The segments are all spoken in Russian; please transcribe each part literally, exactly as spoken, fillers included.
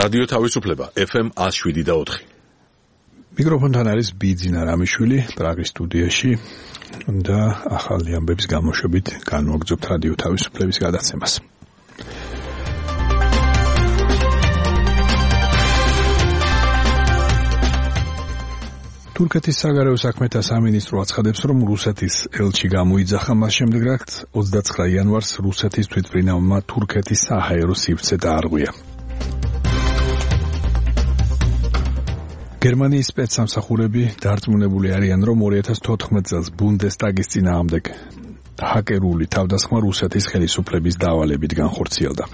რადიო თავისუფლება ეფ ემ one oh seven და four. მიკროფონთან არის ბიძინა რამიშვილი პრაღის სტუდიაში და ახალი ამბების გამოშვებით განვაგრძობთ რადიო თავისუფლების გადაცემას. თურქეთის საგარეო საქმეთა სამინისტრო აცხადებს, რომ რუსეთის ელჩი გამოიძახა, მას შემდეგ რაც twenty-nine იანვარს რუსეთის თვითმფრინავმა თურქეთის საჰაერო სივრცე დაარღვია. გერმანიის სპეცსამსახურები დარწმუნებული არიან, რომ two thousand fourteen წელს ბუნდესტაგის წინააღმდეგ ჰაკერული თავდასხმა რუსეთის ხელისუფლების დავალებით განხორციელდა.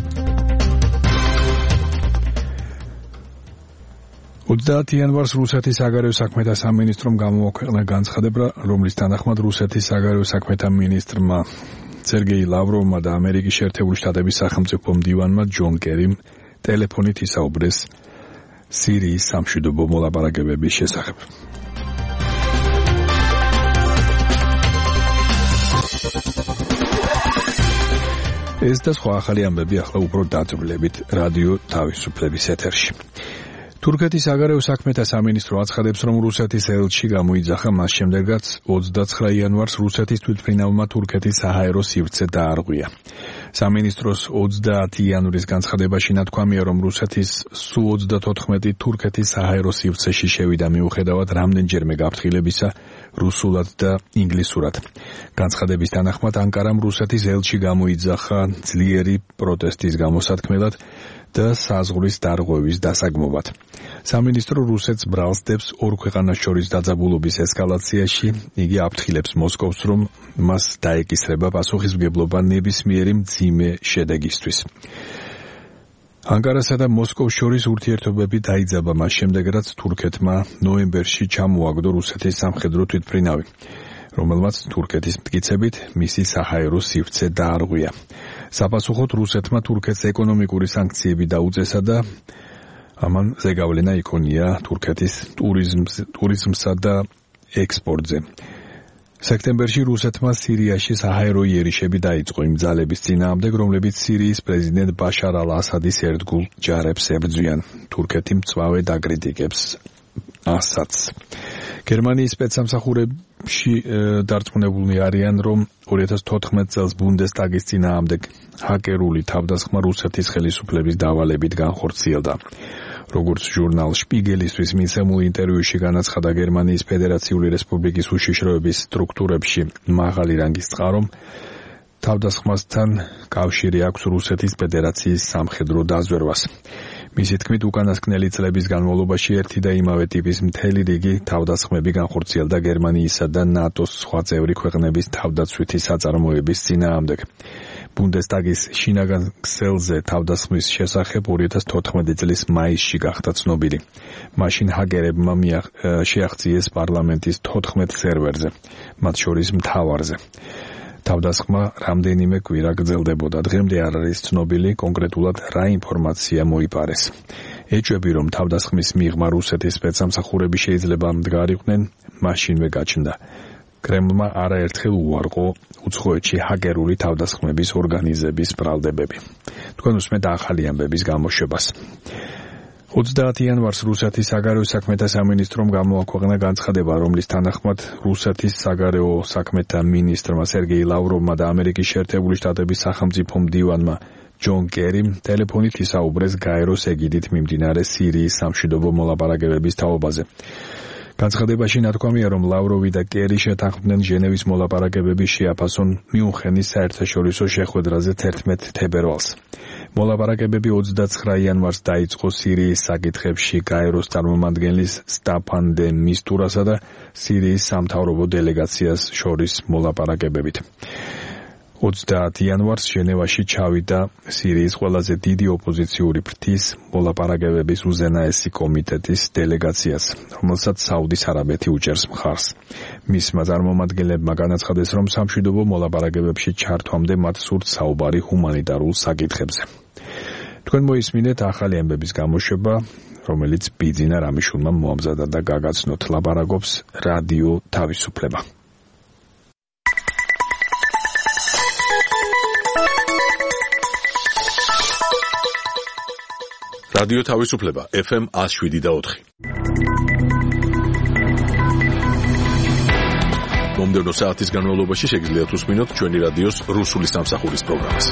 twenty-nine იანვარს რუსეთის საგარეო საქმეთა სამინისტრომ გამოაქვეყნა განცხადება, რომლის თანახმად რუსეთის საგარეო საქმეთა მინისტრმა სერგეი ლავროვმა და ამერიკის შეერთებული შტატების სახელმწიფო მდივანმა ჯონ კერიმ ტელეფონით ისაუბრეს სირიის სამშვიდობო მოლაპარაკებების შესახებ. ეს და სხვა ახალი ამბები ახლა უფრო დაწვრილებით რადიო თავისუფლების ეთერში. თურქეთის საგარეო საქმეთა სამინისტრო აცხადებს, რომ რუსეთის ელჩი გამოიძახა, მას შემდეგ რაც twenty-nine იანვარს რუსეთის თვითმფრინავმა თურქეთის საჰაერო სივრცე დაარღვია. სამინისტროს twenty იანვრის განცხადებაში ნათქვამია, რომ რუსეთის სუ thirty-four თურქეთის საჰაერო სივრცეში შევიდა მიუხედავად რამდენჯერმე გაფრთხილებისა რუსულად და ინგლისურად. განცხადების თანახმად ანკარამ რუსეთის ელჩი გამოიძახა ძლიერი პროტესტის გამოსათქმელად და საზღვრის დარღვევის დასაგმობად. სამინისტრო რუსეთს ბრალს დებს ორ ქვეყანას შორის დაძაბულობის ესკალაციაში. იგი აფრთხილებს მოსკოვს, რომ მას დაეკისრება პასუხისმგებლობა ნებისმიერი მძიმე შედეგისთვის. ანკარასა და მოსკოვს შორის ურთიერთობები დაიძაბა მას შემდეგ, რაც თურქეთმა ნოემბერში ჩამოაგდო რუსეთის სამხედრო თვითმფრინავი, რომელმაც თურქეთის მტკიცებით მისი საჰაერო სივრცე დაარღვია. საპასუხოდ რუსეთმა თურქეთს ეკონომიკური სანქციები დაუწესა და ამან ზეგავლენა იქონია თურქეთის ტურიზმსა და ექსპორტზე. სექტემბერში რუსეთმა სირიაში საჰაერო იერიშები დაიწყო იმ ძალების წინააღმდეგ, რომლებიც სირიის პრეზიდენტ ბაშარ ალ-ასადის ერთგულ ჯარებს ებრძვიან. თურქეთი მწვავე დაკრიტიკებს ასადს. გერმანიის სპეცსამსახურებში დარწმუნებულნი არიან, რომ two thousand fourteen წელს ბუნდესტაგის წინააღმდეგ ჰაკერული თავდასხმა რუსეთის ხელისუფლების დავალებით განხორციელდა. როგორც ჟურნალ შპიგელისთვის მიცემულ ინტერვიუში განაცხადა გერმანიის ფედერაციული რესპუბლიკის უშიშროების სტრუქტურებში მაღალი რანგის წყარომ, თავდასხმასთან კავშირი აქვს რუსეთის ფედერაციის სამხედრო დაზვერვას. მისი თქმით, უკანასკნელი წლების განმავლობაში ერთი და იმავე ტიპის მთელი რიგი თავდასხმები განხორციელდა გერმანიისა და ნატოს სხვა წევრი ქვეყნების თავდაცვითი საწარმოების წინააღმდეგ. ბუნდესტაგის შინაგან ქსელზე თავდასხმის შესახებ two thousand fourteen წლის მაისში გახდა ცნობილი. მაშინ ჰაკერებმა შეაღწიეს პარლამენტის fourteen სერვერზე, მათ შორის მთავარზე. თავდასხმა რამდენიმე კვირა გრძელდებოდა. დღემდე არ არის ცნობილი კონკრეტულად რა ინფორმაცია მოიპარეს. ეჭვები, რომ თავდასხმის მიღმა რუსეთის სპეცსამსახურები შეიძლება მდგარიყვნენ, მაშინვე გაჩნდა. კრემლმა არაერთხელ უარყო უცხოეთში ჰაკერული თავდასხმების ორგანიზების ბრალდებები. თქვენ უსმენთ ახალი ამბების გამოშვებას. twenty იანვარს რუსეთის საგარეო საქმეთა სამინისტრომ გამოაქვეყნა განცხადება, რომლის თანახმად რუსეთის საგარეო საქმეთა მინისტრმა სერგეი ლავროვმა და ამერიკის შეერთებული შტატების სახელმწიფო მდივანმა ჯონ კერიმ ტელეფონით ისაუბრეს გაეროს ეგიდით მიმდინარე სირიის სამშვიდობო მოლაპარაკებების თაობაზე. განცხადებაში ნათქვამია, რომ ლავროვი და კერი შეთანხმდნენ ჟენევის მოლაპარაკებების შეაფასონ მიუნხენის საერთაშორისო შეხვედრაზე eleven თებერვალს. მოლაპარაკებები twenty-nine იანვარს დაიწყო სირიის საკითხებში გაეროს წარმომადგენლის სტაფან დე მისტურასა და სირიის სამთავრობო დელეგაციას შორის მოლაპარაკებებით. twenty იანვარს ჟენევაში ჩავიდა სირიის ყველაზე დიდი ოპოზიციური ფრთის მოლაპარაკებების უზენაესი კომიტეტის დელეგაციას, რომელსაც საუდის არაბეთი უჭერს მხარს. მისმა წარმომადგენლებმა განაცხადეს, რომ სამშვიდობო მოლაპარაკებებში ჩართვამდე მათ სურთ საუბარი ჰუმანიტარულ საკითხებზე. თქვენ მოისმინეთ ახალი ამბების გამოშვება, რომელიც ბიძინა რამიშვილმა მოამზადა და გაგაცნოთ. ლაპარაკობს რადიო თავისუფლება. რადიო თავისუფლება ეფ ემ one oh seven და four. მომდევნო საათის განმავლობაში შეგიძლიათ უსმინოთ ჩვენი რადიოს რუსული სამსახურის პროგრამას.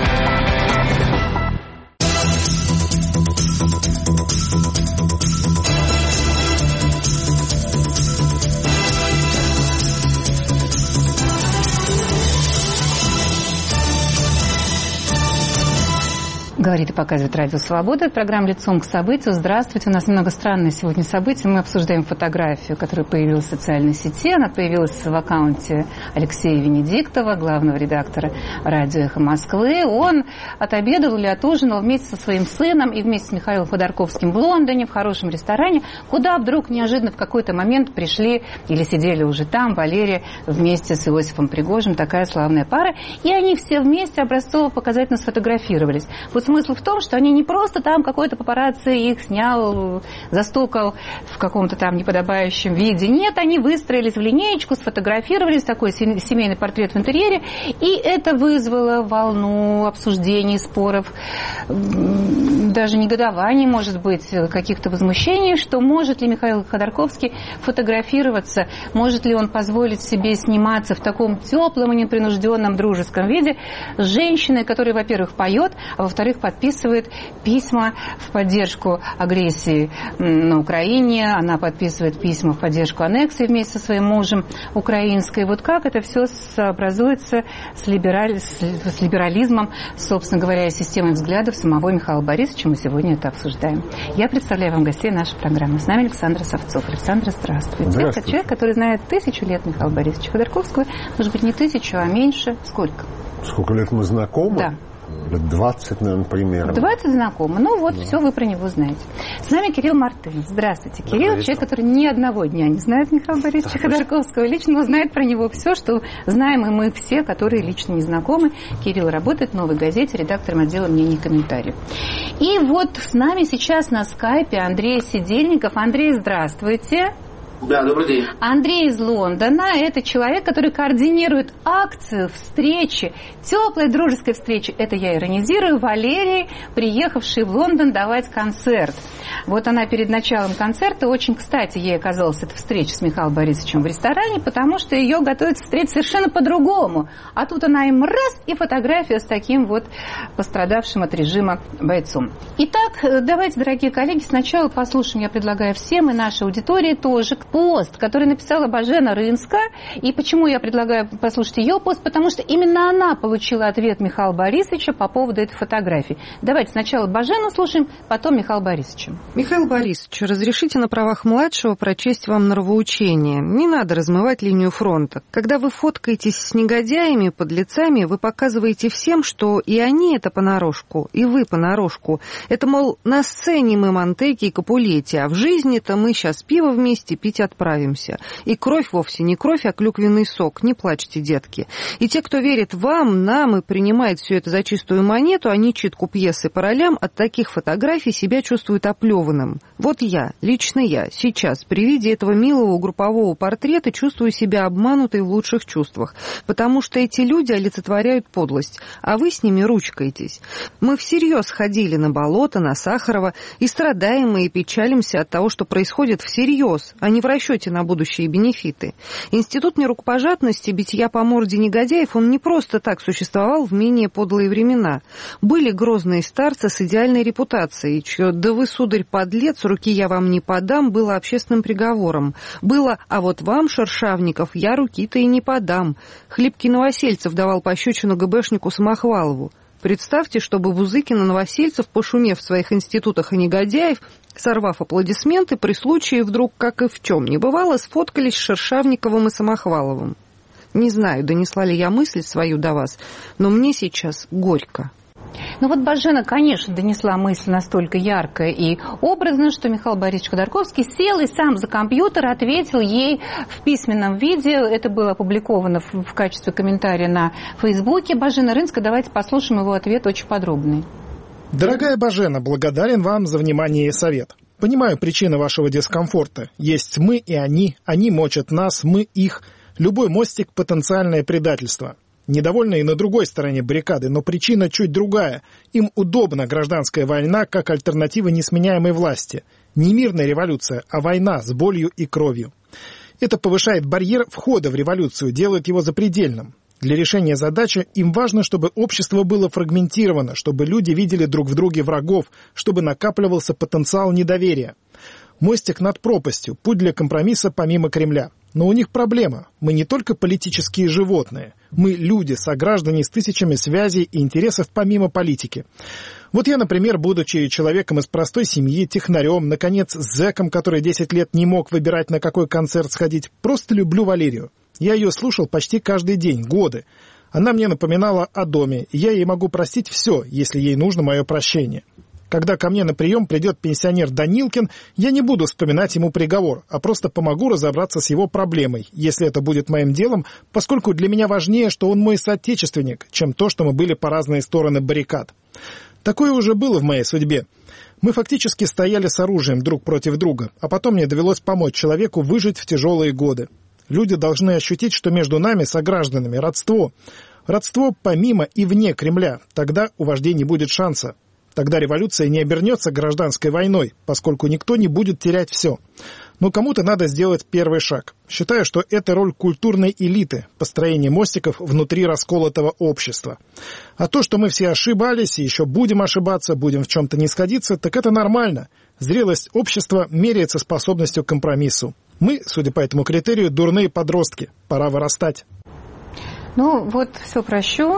Говорит и показывает Радио Свобода. Это программа «Лицом к событию». Здравствуйте. У нас немного странное сегодня событие. Мы обсуждаем фотографию, которая появилась в социальной сети. Она появилась в аккаунте Алексея Венедиктова, главного редактора «Радио Эхо Москвы». Он отобедал или отужинал вместе со своим сыном и вместе с Михаилом Ходорковским в Лондоне, в хорошем ресторане, куда вдруг неожиданно в какой-то момент пришли или сидели уже там Валерия вместе с Иосифом Пригожиным, такая славная пара. И они все вместе образцово-показательно сфотографировались. Вот смысл в том, что они не просто там какой-то папарацци их снял, застукал в каком-то там неподобающем виде. Нет, они выстроились в линеечку, сфотографировались, такой семейный портрет в интерьере, и это вызвало волну обсуждений, споров, даже негодований, может быть, каких-то возмущений, что может ли Михаил Ходорковский фотографироваться, может ли он позволить себе сниматься в таком теплом и непринужденном дружеском виде с женщиной, которая, во-первых, поет, а во-вторых, подписывает письма в поддержку агрессии на Украине, она подписывает письма в поддержку аннексии вместе со своим мужем украинской. Вот как это все сообразуется с, либераль... с либерализмом, собственно говоря, и системой взглядов самого Михаила Борисовича, мы сегодня это обсуждаем. Я представляю вам гостей нашей программы. С нами Александр Савцов. Александр, здравствуйте. Здравствуйте. Это человек, который знает тысячу лет Михаила Борисовича Ходорковского, может быть, не тысячу, а меньше. Сколько? Сколько лет мы знакомы? Да. двадцать, наверное, примерно. двадцать знакомы. Ну вот, да. Все вы про него знаете. С нами Кирилл Мартынов. Здравствуйте, Кирилл. Человек, который ни одного дня не знает Михаила Борисовича Ходорковского. Лично но знает про него все, что знаем и мы все, которые лично не знакомы. Кирилл работает в «Новой газете» редактором отдела мнений и комментариев. И вот с нами сейчас на скайпе Андрей Сидельников. Андрей, здравствуйте. Да, добрый день. Андрей из Лондона. Это человек, который координирует акцию, встречи, теплой дружеской встречи. Это я иронизирую. Валерии, приехавшей в Лондон давать концерт. Вот она перед началом концерта, очень кстати, ей оказалась эта встреча с Михаилом Борисовичем в ресторане, потому что ее готовят встретить совершенно по-другому. А тут она им раз, и фотография с таким вот пострадавшим от режима бойцом. Итак, давайте, дорогие коллеги, сначала послушаем, я предлагаю всем и нашей аудитории тоже, пост, который написала Божена Рынска. И почему я предлагаю послушать ее пост? Потому что именно она получила ответ Михаила Борисовича по поводу этой фотографии. Давайте сначала Божену слушаем, потом Михаила Борисовича. Михаил Борисович, разрешите на правах младшего прочесть вам нравоучение. Не надо размывать линию фронта. Когда вы фоткаетесь с негодяями, подлецами, вы показываете всем, что и они это понарошку, и вы понарошку. Это, мол, на сцене мы Монтеки и Капулетти, а в жизни-то мы сейчас пиво вместе пить отправимся. И кровь вовсе не кровь, а клюквенный сок. Не плачьте, детки. И те, кто верит вам, нам и принимает все это за чистую монету, а не читку пьесы по ролям, от таких фотографий себя чувствуют оплеванным. Вот я, лично я, сейчас при виде этого милого группового портрета чувствую себя обманутой в лучших чувствах, потому что эти люди олицетворяют подлость, а вы с ними ручкаетесь. Мы всерьез ходили на болото, на Сахарова, и страдаем мы и печалимся от того, что происходит всерьез, а не в расчете на будущие бенефиты. Институт нерукопожатности, битья по морде негодяев, он не просто так существовал в менее подлые времена. Были грозные старцы с идеальной репутацией, чье «да вы, сударь, подлец, руки я вам не подам» было общественным приговором. Было «а вот вам, Шершавников, я руки-то и не подам». Хлипкий Новосельцев давал пощечину ГБшнику Самохвалову. Представьте, чтобы Бузыкин и Новосельцев, пошумев в своих институтах и негодяев, сорвав аплодисменты, при случае вдруг, как и в чем не бывало, сфоткались с Шершавниковым и Самохваловым. Не знаю, донесла ли я мысль свою до вас, но мне сейчас горько. Ну вот Божена, конечно, донесла мысль настолько ярко и образно, что Михаил Борисович Ходорковский сел и сам за компьютер ответил ей в письменном виде. Это было опубликовано в, в качестве комментария на Фейсбуке. Божена Рынска, давайте послушаем его ответ очень подробный. Дорогая Божена, благодарен вам за внимание и совет. Понимаю причины вашего дискомфорта. Есть мы и они, они мочат нас, мы их. Любой мостик – потенциальное предательство. Недовольны и на другой стороне баррикады, но причина чуть другая. Им удобна гражданская война как альтернатива несменяемой власти. Не мирная революция, а война с болью и кровью. Это повышает барьер входа в революцию, делает его запредельным. Для решения задачи им важно, чтобы общество было фрагментировано, чтобы люди видели друг в друге врагов, чтобы накапливался потенциал недоверия. Мостик над пропастью, путь для компромисса помимо Кремля. Но у них проблема. Мы не только политические животные. Мы люди, сограждане с тысячами связей и интересов помимо политики. Вот я, например, будучи человеком из простой семьи, технарем, наконец, зэком, который десять лет не мог выбирать, на какой концерт сходить, просто люблю Валерию. Я ее слушал почти каждый день, годы. Она мне напоминала о доме, и я ей могу простить все, если ей нужно мое прощение. Когда ко мне на прием придет пенсионер Данилкин, я не буду вспоминать ему приговор, а просто помогу разобраться с его проблемой, если это будет моим делом, поскольку для меня важнее, что он мой соотечественник, чем то, что мы были по разные стороны баррикад. Такое уже было в моей судьбе. Мы фактически стояли с оружием друг против друга, а потом мне довелось помочь человеку выжить в тяжелые годы. Люди должны ощутить, что между нами, согражданами, родство. Родство помимо и вне Кремля. Тогда у вождей не будет шанса. Тогда революция не обернется гражданской войной, поскольку никто не будет терять все. Но кому-то надо сделать первый шаг. Считаю, что это роль культурной элиты, построение мостиков внутри расколотого общества. А то, что мы все ошибались и еще будем ошибаться, будем в чем-то не сходиться, так это нормально. Зрелость общества меряется способностью к компромиссу. Мы, судя по этому критерию, дурные подростки. Пора вырастать. Ну, вот все прощу.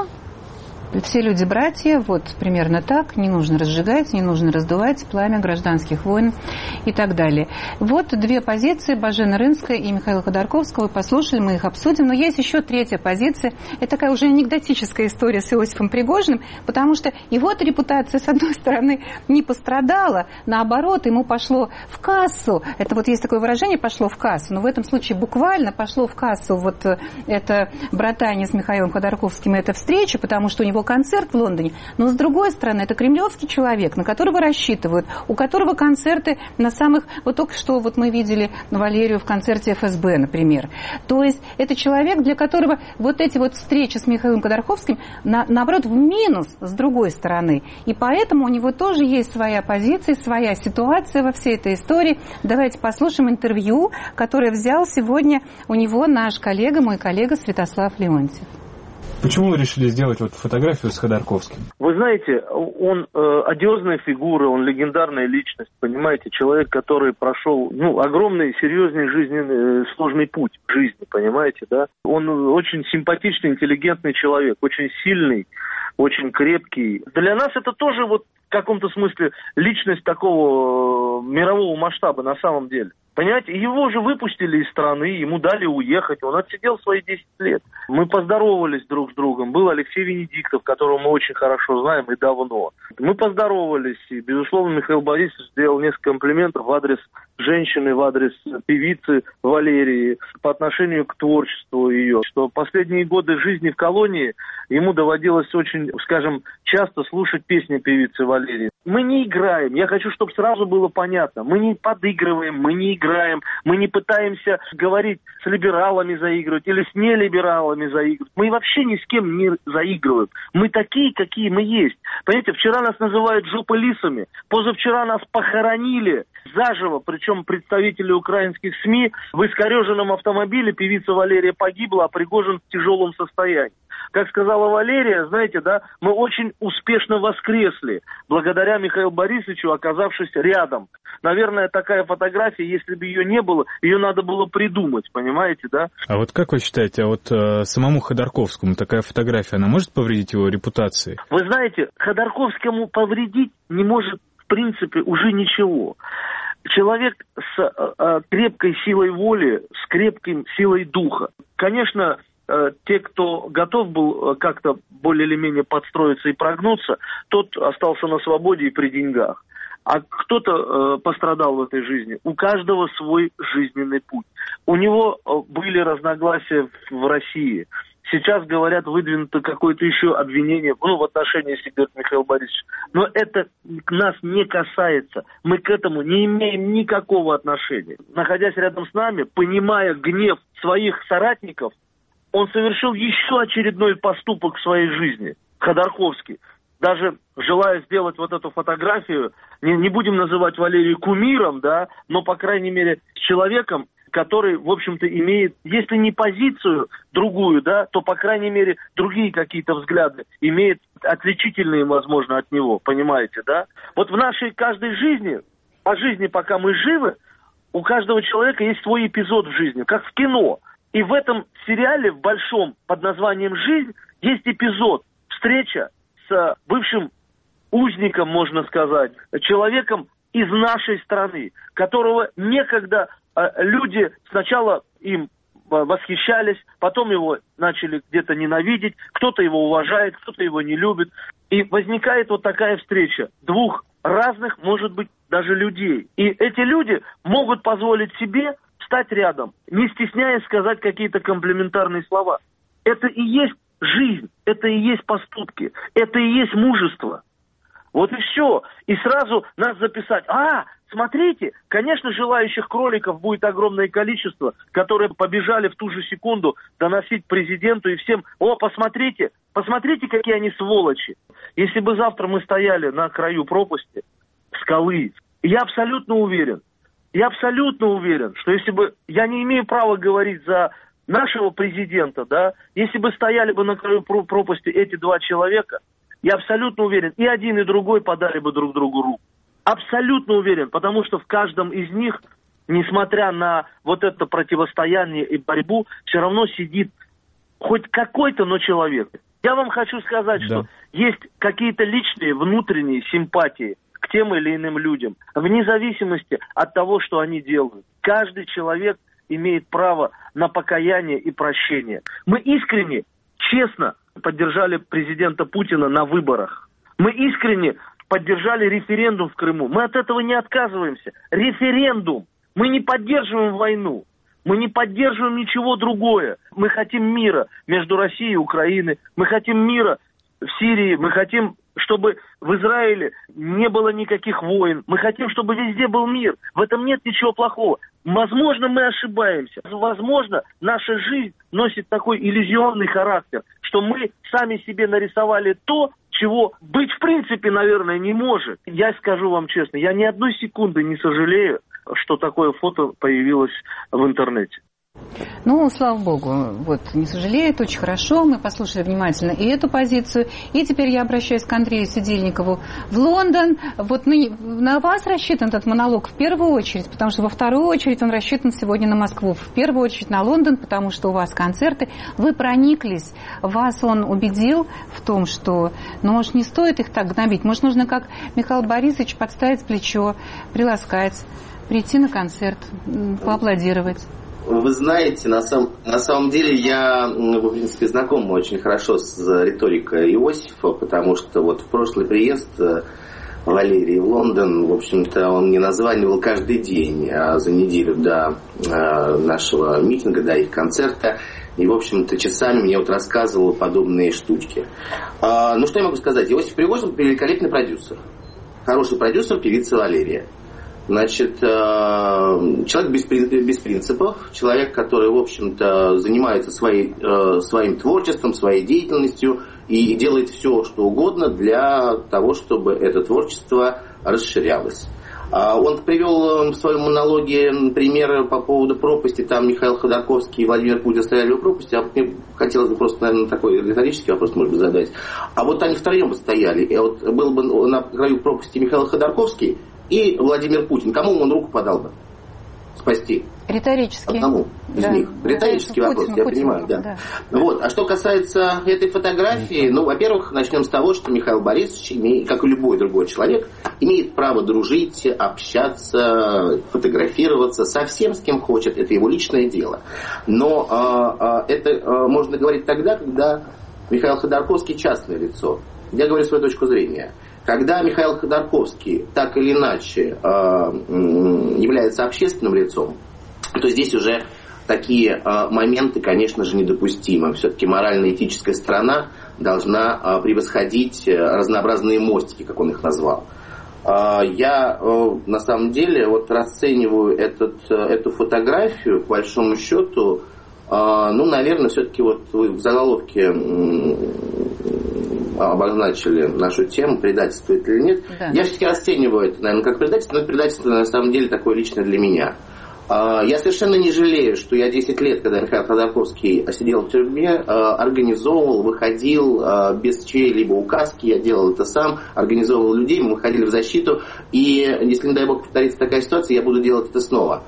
Все люди братья, вот примерно так, не нужно разжигать, не нужно раздувать пламя гражданских войн и так далее. Вот две позиции, Божена Рынская и Михаила Ходорковского, послушали, мы их обсудим, но есть еще третья позиция, это такая уже анекдотическая история с Иосифом Пригожиным, потому что его репутация, с одной стороны, не пострадала, наоборот, ему пошло в кассу, это вот есть такое выражение, пошло в кассу, но в этом случае буквально пошло в кассу вот это братание с Михаилом Ходорковским, эта встреча, потому что у него концерт в Лондоне, но с другой стороны, это кремлевский человек, на которого рассчитывают, у которого концерты на самых, вот только что вот мы видели Валерию в концерте эф эс бэ, например. То есть это человек, для которого вот эти вот встречи с Михаилом Ходорковским, на, наоборот, в минус с другой стороны. И поэтому у него тоже есть своя позиция, своя ситуация во всей этой истории. Давайте послушаем интервью, которое взял сегодня у него наш коллега, мой коллега Святослав Леонтьев. Почему вы решили сделать вот фотографию с Ходорковским? Вы знаете, он э, одиозная фигура, он легендарная личность, понимаете, человек, который прошел, ну, огромный, серьезный жизненный, э, сложный путь в жизни, понимаете, да? Он очень симпатичный, интеллигентный человек, очень сильный, очень крепкий. Для нас это тоже вот в каком-то смысле личность такого э, мирового масштаба на самом деле. Понимаете, его же выпустили из страны, ему дали уехать, он отсидел свои десять лет. Мы поздоровались друг с другом. Был Алексей Венедиктов, которого мы очень хорошо знаем и давно. Мы поздоровались, и, безусловно, Михаил Борисович сделал несколько комплиментов в адрес женщины, в адрес певицы Валерии, по отношению к творчеству ее. Что последние годы жизни в колонии ему доводилось очень, скажем, часто слушать песни певицы Валерии. Мы не играем, я хочу, чтобы сразу было понятно, мы не подыгрываем, мы не играем, мы не пытаемся говорить с либералами заигрывать или с нелибералами заигрывать. Мы вообще ни с кем не заигрываем. Мы такие, какие мы есть. Понимаете, вчера нас называют жопылисами, позавчера нас похоронили заживо, причем представители украинских СМИ, в искореженном автомобиле певица Валерия погибла, а Пригожин в тяжелом состоянии. Как сказала Валерия, знаете, да, мы очень успешно воскресли, благодаря Михаилу Борисовичу, оказавшись рядом. Наверное, такая фотография, если бы ее не было, ее надо было придумать, понимаете, да? А вот как вы считаете, а вот э, самому Ходорковскому такая фотография, она может повредить его репутации? Вы знаете, Ходорковскому повредить не может, в принципе, уже ничего. Человек с э, крепкой силой воли, с крепкой силой духа. Конечно, э, те, кто готов был э, как-то более или менее подстроиться и прогнуться, тот остался на свободе и при деньгах. А кто-то э, пострадал в этой жизни. У каждого свой жизненный путь. У него э, были разногласия в, в России. Сейчас, говорят, выдвинуто какое-то еще обвинение, ну, в отношении, если говорит Михаил Борисович. Но это нас не касается. Мы к этому не имеем никакого отношения. Находясь рядом с нами, понимая гнев своих соратников, он совершил еще очередной поступок в своей жизни, Ходорковский. Даже желая сделать вот эту фотографию, не, не будем называть Валерию кумиром, да, но, по крайней мере, человеком, который, в общем-то, имеет, если не позицию другую, да, то, по крайней мере, другие какие-то взгляды, имеет отличительные, возможно, от него, понимаете, да? Вот в нашей каждой жизни, по жизни, пока мы живы, у каждого человека есть свой эпизод в жизни, как в кино. И в этом сериале, в большом, под названием «Жизнь», есть эпизод, встреча с бывшим узником, можно сказать, человеком из нашей страны, которого некогда люди сначала им восхищались, потом его начали где-то ненавидеть, кто-то его уважает, кто-то его не любит. И возникает вот такая встреча двух разных, может быть, даже людей. И эти люди могут позволить себе встать рядом, не стесняясь сказать какие-то комплиментарные слова. Это и есть жизнь, это и есть поступки, это и есть мужество. Вот и все. И сразу нас записать. А, смотрите, конечно, желающих кроликов будет огромное количество, которые побежали в ту же секунду доносить президенту и всем. О, посмотрите, посмотрите, какие они сволочи. Если бы завтра мы стояли на краю пропасти, скалы, я абсолютно уверен, я абсолютно уверен, что если бы, я не имею права говорить за нашего президента, да, если бы стояли бы на краю пропасти эти два человека, я абсолютно уверен, и один, и другой подали бы друг другу руку. Абсолютно уверен, потому что в каждом из них, несмотря на вот это противостояние и борьбу, все равно сидит хоть какой-то, но человек. Я вам хочу сказать, да. что есть какие-то личные внутренние симпатии к тем или иным людям, вне зависимости от того, что они делают. Каждый человек имеет право на покаяние и прощение. Мы искренне, честно поддержали президента Путина на выборах. Мы искренне поддержали референдум в Крыму. Мы от этого не отказываемся. Референдум. Мы не поддерживаем войну. Мы не поддерживаем ничего другое. Мы хотим мира между Россией и Украиной. Мы хотим мира в Сирии. Мы хотим, чтобы в Израиле не было никаких войн. Мы хотим, чтобы везде был мир. В этом нет ничего плохого. Возможно, мы ошибаемся. Возможно, наша жизнь носит такой иллюзионный характер, что мы сами себе нарисовали то, чего быть в принципе, наверное, не может. Я скажу вам честно, я ни одной секунды не сожалею, что такое фото появилось в интернете. Ну, слава богу, вот, не сожалеет, очень хорошо, мы послушали внимательно и эту позицию, и теперь я обращаюсь к Андрею Сидельникову в Лондон. Вот мы, на вас рассчитан этот монолог в первую очередь, потому что во вторую очередь он рассчитан сегодня на Москву, в первую очередь на Лондон, потому что у вас концерты, вы прониклись, вас он убедил в том, что, ну, может, не стоит их так гнобить, может, нужно, как Михаил Борисович, подставить плечо, приласкать, прийти на концерт, поаплодировать. Вы знаете, на, сам, на самом деле я, в принципе, знаком очень хорошо с риторикой Иосифа, потому что вот в прошлый приезд Валерии в Лондон, в общем-то, он не названивал каждый день, а за неделю до нашего митинга, до их концерта, и, в общем-то, часами мне вот рассказывал подобные штучки. А, ну, что я могу сказать? Иосиф Пригожин великолепный продюсер. Хороший продюсер, певица Валерия. Значит, человек без, без принципов, человек, который, в общем-то, занимается своей, своим творчеством, своей деятельностью и делает все, что угодно для того, чтобы это творчество расширялось. Он привел в своем монологе примеры по поводу пропасти, там Михаил Ходорковский и Владимир Путин стояли у пропасти, а мне хотелось бы просто, наверное, такой риторический вопрос, может быть, задать. А вот они втроем бы стояли, и вот был бы на краю пропасти Михаил Ходорковский и Владимир Путин. Кому он руку подал бы спасти? Риторический. Одному из да. них. Риторический да, вопрос, Путину, я Путину, понимаю. Да. Да. Вот. А что касается этой фотографии, ну, во-первых, начнем с того, что Михаил Борисович, имеет, как и любой другой человек, имеет право дружить, общаться, фотографироваться со всем, с кем хочет. Это его личное дело. Но а, а, это а, можно говорить тогда, когда Михаил Ходорковский частное лицо. Я говорю свою точку зрения. Когда Михаил Ходорковский так или иначе э, является общественным лицом, то здесь уже такие э, моменты, конечно же, недопустимы. Все-таки морально-этическая сторона должна э, превосходить э, разнообразные мостики, как он их назвал. Э, я э, на самом деле вот расцениваю этот, э, эту фотографию, по большому счету, Ну, наверное, все-таки вот вы в заголовке обозначили нашу тему, предательство это или нет. Да. Я все-таки расцениваю это, наверное, как предательство, но это предательство на самом деле такое личное для меня. Я совершенно не жалею, что я десять лет, когда Михаил Ходорковский сидел в тюрьме, организовывал, выходил без чьей-либо указки, я делал это сам, организовывал людей, мы выходили в защиту, и если, не дай бог, повторится такая ситуация, я буду делать это снова.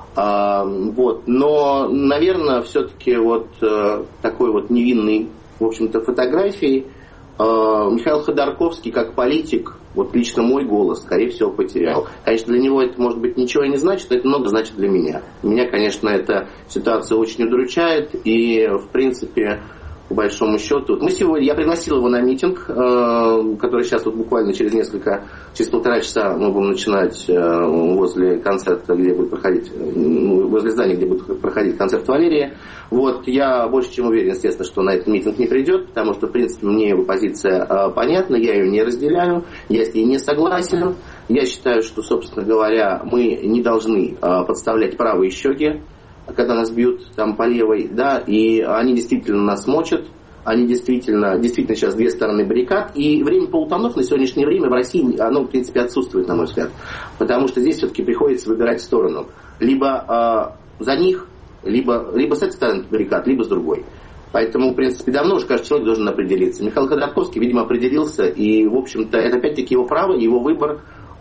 Вот. Но, наверное, все-таки вот такой вот невинной, в общем-то, фотографией Михаил Ходорковский, как политик, вот лично мой голос, скорее всего, потерял. Конечно, для него это, может быть, ничего и не значит, но это много значит для меня. Меня, конечно, эта ситуация очень удручает, и, в принципе, по большому счету. Мы сегодня, я пригласил его на митинг, э, который сейчас вот буквально через несколько, через полтора часа мы будем начинать э, возле концерта, где будет проходить, э, возле здания, где будет проходить концерт Валерия. Вот, я больше чем уверен, естественно, что на этот митинг не придет, потому что, в принципе, мне его позиция э, понятна, я ее не разделяю, я с ней не согласен. Я считаю, что, собственно говоря, мы не должны э, подставлять правые щеки, когда нас бьют там по левой, да, и они действительно нас мочат, они действительно, действительно сейчас две стороны баррикад, и время полутонов на сегодняшнее время в России, оно, в принципе, отсутствует, на мой взгляд, потому что здесь все-таки приходится выбирать сторону, либо э, за них, либо, либо с этой стороны баррикад, либо с другой. Поэтому, в принципе, давно уже каждый человек должен определиться. Михаил Ходорковский, видимо, определился, и, в общем-то, это опять-таки его право, его выбор.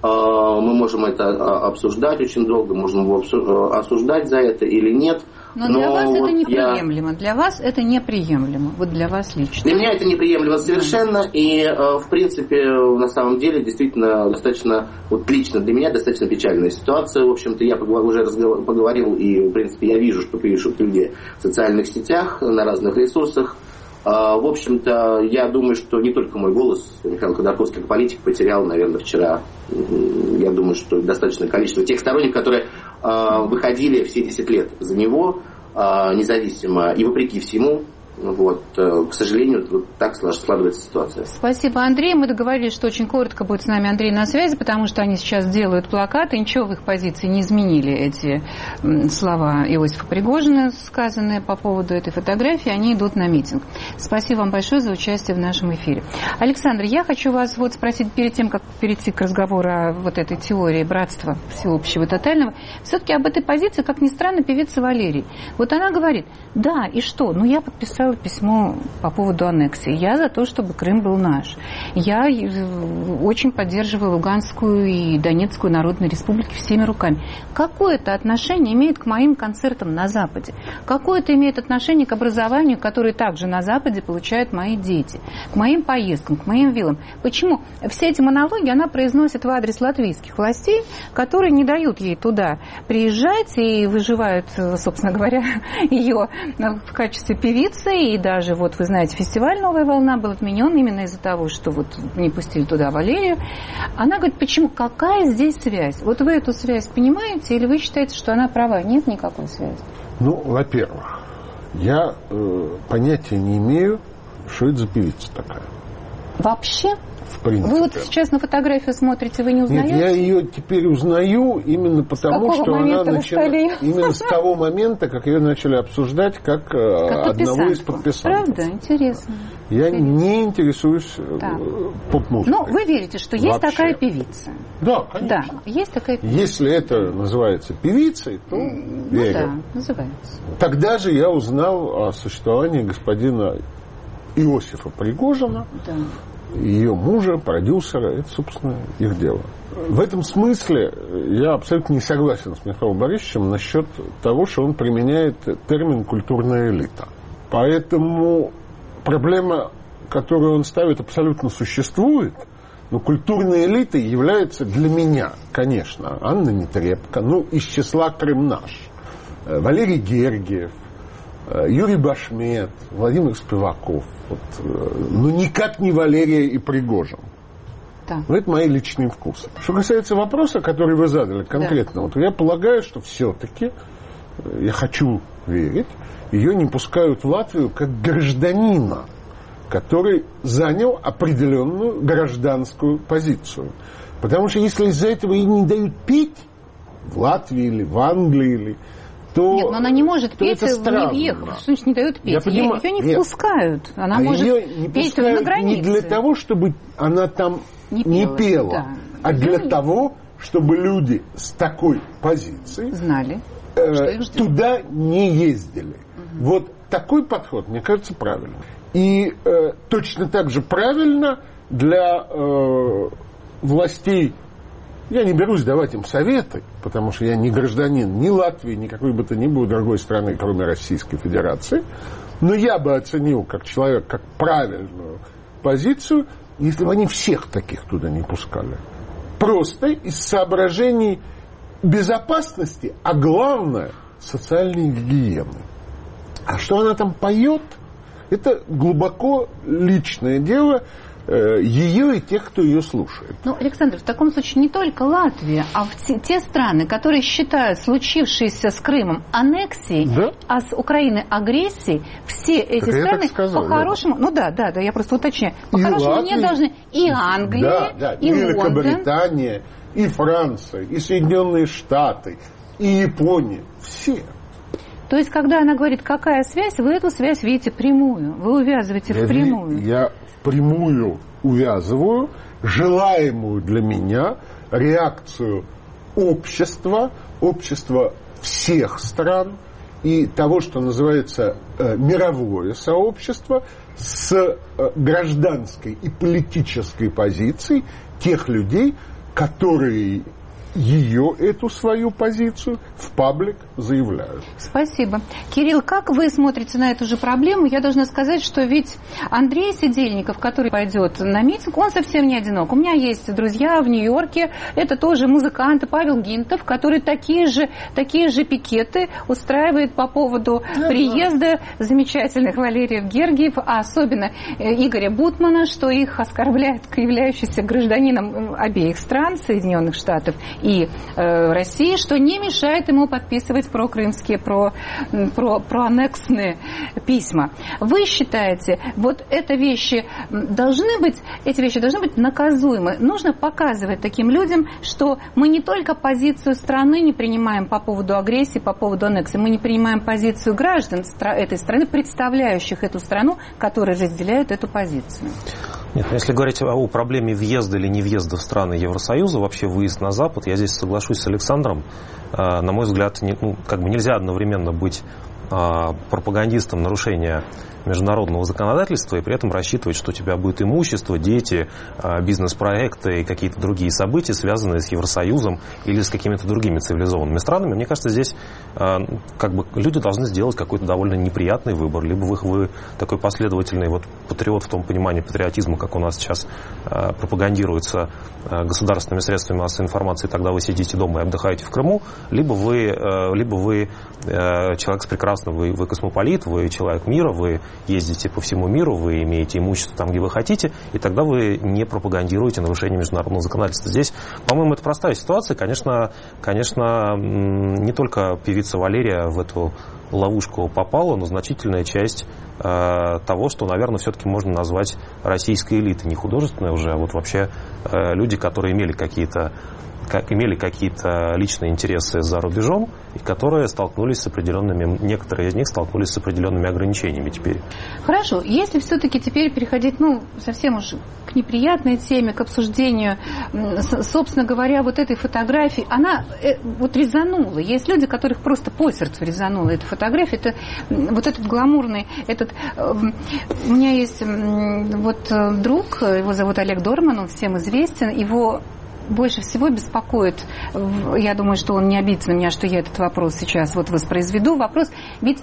Мы можем это обсуждать очень долго, можем его осуждать за это или нет. Но, Но для вас вот это неприемлемо. Я... Для вас это неприемлемо. Вот для вас лично. Для меня это неприемлемо совершенно. Да. И, в принципе, на самом деле, действительно, достаточно, вот лично для меня, достаточно печальная ситуация. В общем-то, я уже поговорил, и, в принципе, я вижу, что пишут люди в социальных сетях, на разных ресурсах. В общем-то, я думаю, что не только мой голос, Михаил Ходорковский как политик потерял, наверное, вчера, я думаю, что достаточное количество тех сторонников, которые выходили все десять лет за него, независимо и вопреки всему. Вот, к сожалению, вот так складывается ситуация. Спасибо, Андрей. Мы договорились, что очень коротко будет с нами Андрей на связи, потому что они сейчас делают плакаты. Ничего в их позиции не изменили эти слова Иосифа Пригожина, сказанные по поводу этой фотографии. Они идут на митинг. Спасибо вам большое за участие в нашем эфире. Александр, я хочу вас вот спросить перед тем, как перейти к разговору о вот этой теории братства всеобщего и тотального, все-таки об этой позиции, как ни странно, певица Валерий. Вот она говорит, да, и что? Ну, я подписала письмо по поводу аннексии. Я за то, чтобы Крым был наш. Я очень поддерживаю Луганскую и Донецкую народные республики всеми руками. Какое это отношение имеет к моим концертам на Западе? Какое это имеет отношение к образованию, которое также на Западе получают мои дети? К моим поездкам, к моим виллам? Почему? Все эти монологи она произносит в адрес латвийских властей, которые не дают ей туда приезжать и выживают, собственно говоря, ее в качестве певицы. И даже, вот вы знаете, фестиваль «Новая волна» был отменен именно из-за того, что вот не пустили туда Валерию. Она говорит, почему? Какая здесь связь? Вот вы эту связь понимаете или вы считаете, что она права? Нет никакой связи? Ну, во-первых, я э, понятия не имею, что это за певица такая. Вообще? В принципе. Вы вот сейчас на фотографию смотрите, вы не узнаете? Нет, я ее теперь узнаю именно потому, что она начала... Именно с того момента, как ее начали обсуждать как, как одного из подписантов. Правда? Интересно. Я Интересно. не интересуюсь да. поп-музыкой. Но вы верите, что есть Вообще. такая певица? Да, конечно. Да, есть такая певица. Если это называется певицей, то ну, верю. Да, называется. Тогда же я узнал о существовании господина Иосифа Пригожина, да. ее мужа, продюсера, это, собственно, их дело. В этом смысле я абсолютно не согласен с Михаилом Борисовичем насчет того, что он применяет термин «культурная элита». Поэтому проблема, которую он ставит, абсолютно существует, но культурной элитой является для меня, конечно, Анна Нетребко, ну, из числа Крым наш, Валерий Гергиев, Юрий Башмет, Владимир Спиваков. Вот, ну, никак не Валерия и Пригожин. Да. Но это мои личные вкусы. Что касается вопроса, который вы задали конкретно, да. вот я полагаю, что все-таки, я хочу верить, ее не пускают в Латвию как гражданина, который занял определенную гражданскую позицию. Потому что если из-за этого ей не дают петь в Латвии или в Англии, или то... Нет, но она не может петь, не въехав. Что значит не дают петь? Я понимаю, ее не нет. впускают. Она а может ее не петь на границе. Не для того, чтобы она там не пела, не пела да. а для Знали. того, чтобы люди с такой позицией знали, э, что их ждет. Туда не ездили. Угу. Вот такой подход, мне кажется, правильным. И э, точно так же правильно для э, властей. Я не берусь давать им советы, потому что я не гражданин ни Латвии, ни какой бы то ни было другой страны, кроме Российской Федерации. Но я бы оценил как человек, как правильную позицию, если бы они всех таких туда не пускали. Просто из соображений безопасности, а главное, социальной гигиены. А что она там поет, это глубоко личное дело ее и тех, кто ее слушает. Ну, Александр, в таком случае не только Латвия, а в те, те страны, которые считают случившееся с Крымом аннексией, да? а с Украиной агрессией, все эти так страны сказал, по-хорошему, да. ну да, да, да, я просто уточняю, по-хорошему не должны и Англия, да, да, и, и Лондон, Великобритания, и Франция, и Соединенные Штаты, и Япония, все. То есть, когда она говорит, какая связь, вы эту связь видите прямую, вы увязываете я впрямую. Ви, я впрямую увязываю желаемую для меня реакцию общества, общества всех стран и того, что называется э, мировое сообщество с э, гражданской и политической позицией тех людей, которые ее, эту свою позицию в паблик заявляют. Спасибо. Кирилл, как вы смотрите на эту же проблему? Я должна сказать, что ведь Андрей Сидельников, который пойдет на митинг, он совсем не одинок. У меня есть друзья в Нью-Йорке, это тоже музыканты, Павел Гинтов, который такие же, такие же пикеты устраивает по поводу да, приезда да. замечательных Валериев Гергиев, а особенно Игоря Бутмана, что их оскорбляет являющийся гражданином обеих стран, Соединенных Штатов и э, России, что не мешает ему подписывать прокрымские, про, про, проаннексные письма. Вы считаете, вот это вещи должны быть, эти вещи должны быть наказуемы? Нужно показывать таким людям, что мы не только позицию страны не принимаем по поводу агрессии, по поводу аннексии, мы не принимаем позицию граждан этой страны, представляющих эту страну, которые разделяют эту позицию. Нет, если говорить о проблеме въезда или не въезда в страны Евросоюза, вообще выезд на Запад, я здесь соглашусь с Александром. На мой взгляд, не, ну, как бы нельзя одновременно быть пропагандистом нарушения международного законодательства и при этом рассчитывать, что у тебя будет имущество, дети, бизнес-проекты и какие-то другие события, связанные с Евросоюзом или с какими-то другими цивилизованными странами. Мне кажется, здесь как бы люди должны сделать какой-то довольно неприятный выбор. Либо вы, вы такой последовательный вот патриот в том понимании патриотизма, как у нас сейчас пропагандируется государственными средствами массовой информации, тогда вы сидите дома и отдыхаете в Крыму, либо вы, либо вы человек с прекрасным, вы, вы космополит, вы человек мира, вы ездите по всему миру, вы имеете имущество там, где вы хотите, и тогда вы не пропагандируете нарушение международного законодательства. Здесь, по-моему, это простая ситуация. Конечно, конечно, не только певица Валерия в эту ловушку попала, но значительная часть э, того, что, наверное, все-таки можно назвать российской элитой. Не художественной уже, а вот вообще э, люди, которые имели какие-то как имели какие-то личные интересы за рубежом, и которые столкнулись с определенными, некоторые из них столкнулись с определенными ограничениями теперь. Хорошо, если все-таки теперь переходить, ну, совсем уж к неприятной теме, к обсуждению, собственно говоря, вот этой фотографии, она э, вот резанула. Есть люди, которых просто по сердцу резанула эта фотография. Это вот этот гламурный, этот... Э, у меня есть э, вот э, друг, его зовут Олег Дорман, он всем известен, его больше всего беспокоит, я думаю, что он не обидится на меня, что я этот вопрос сейчас вот воспроизведу. Вопрос, ведь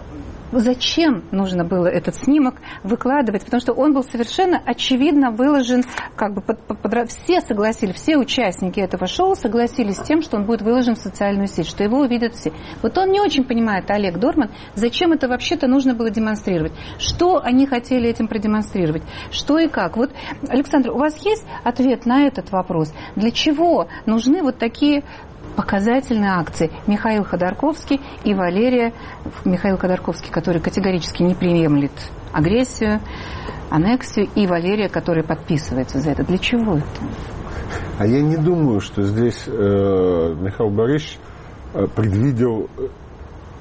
зачем нужно было этот снимок выкладывать? Потому что он был совершенно очевидно выложен, как бы под, под, под, все согласились, все участники этого шоу согласились с тем, что он будет выложен в социальную сеть, что его увидят все. Вот он не очень понимает, Олег Дорман, зачем это вообще-то нужно было демонстрировать. Что они хотели этим продемонстрировать? Что и как? Вот, Александр, у вас есть ответ на этот вопрос? Для чего нужны вот такие показательные акции? Михаил Ходорковский и Валерия. Михаил Ходорковский, который категорически не приемлет агрессию, аннексию, и Валерия, которая подписывается за это. Для чего это? А я не думаю, что здесь э, Михаил Борисович предвидел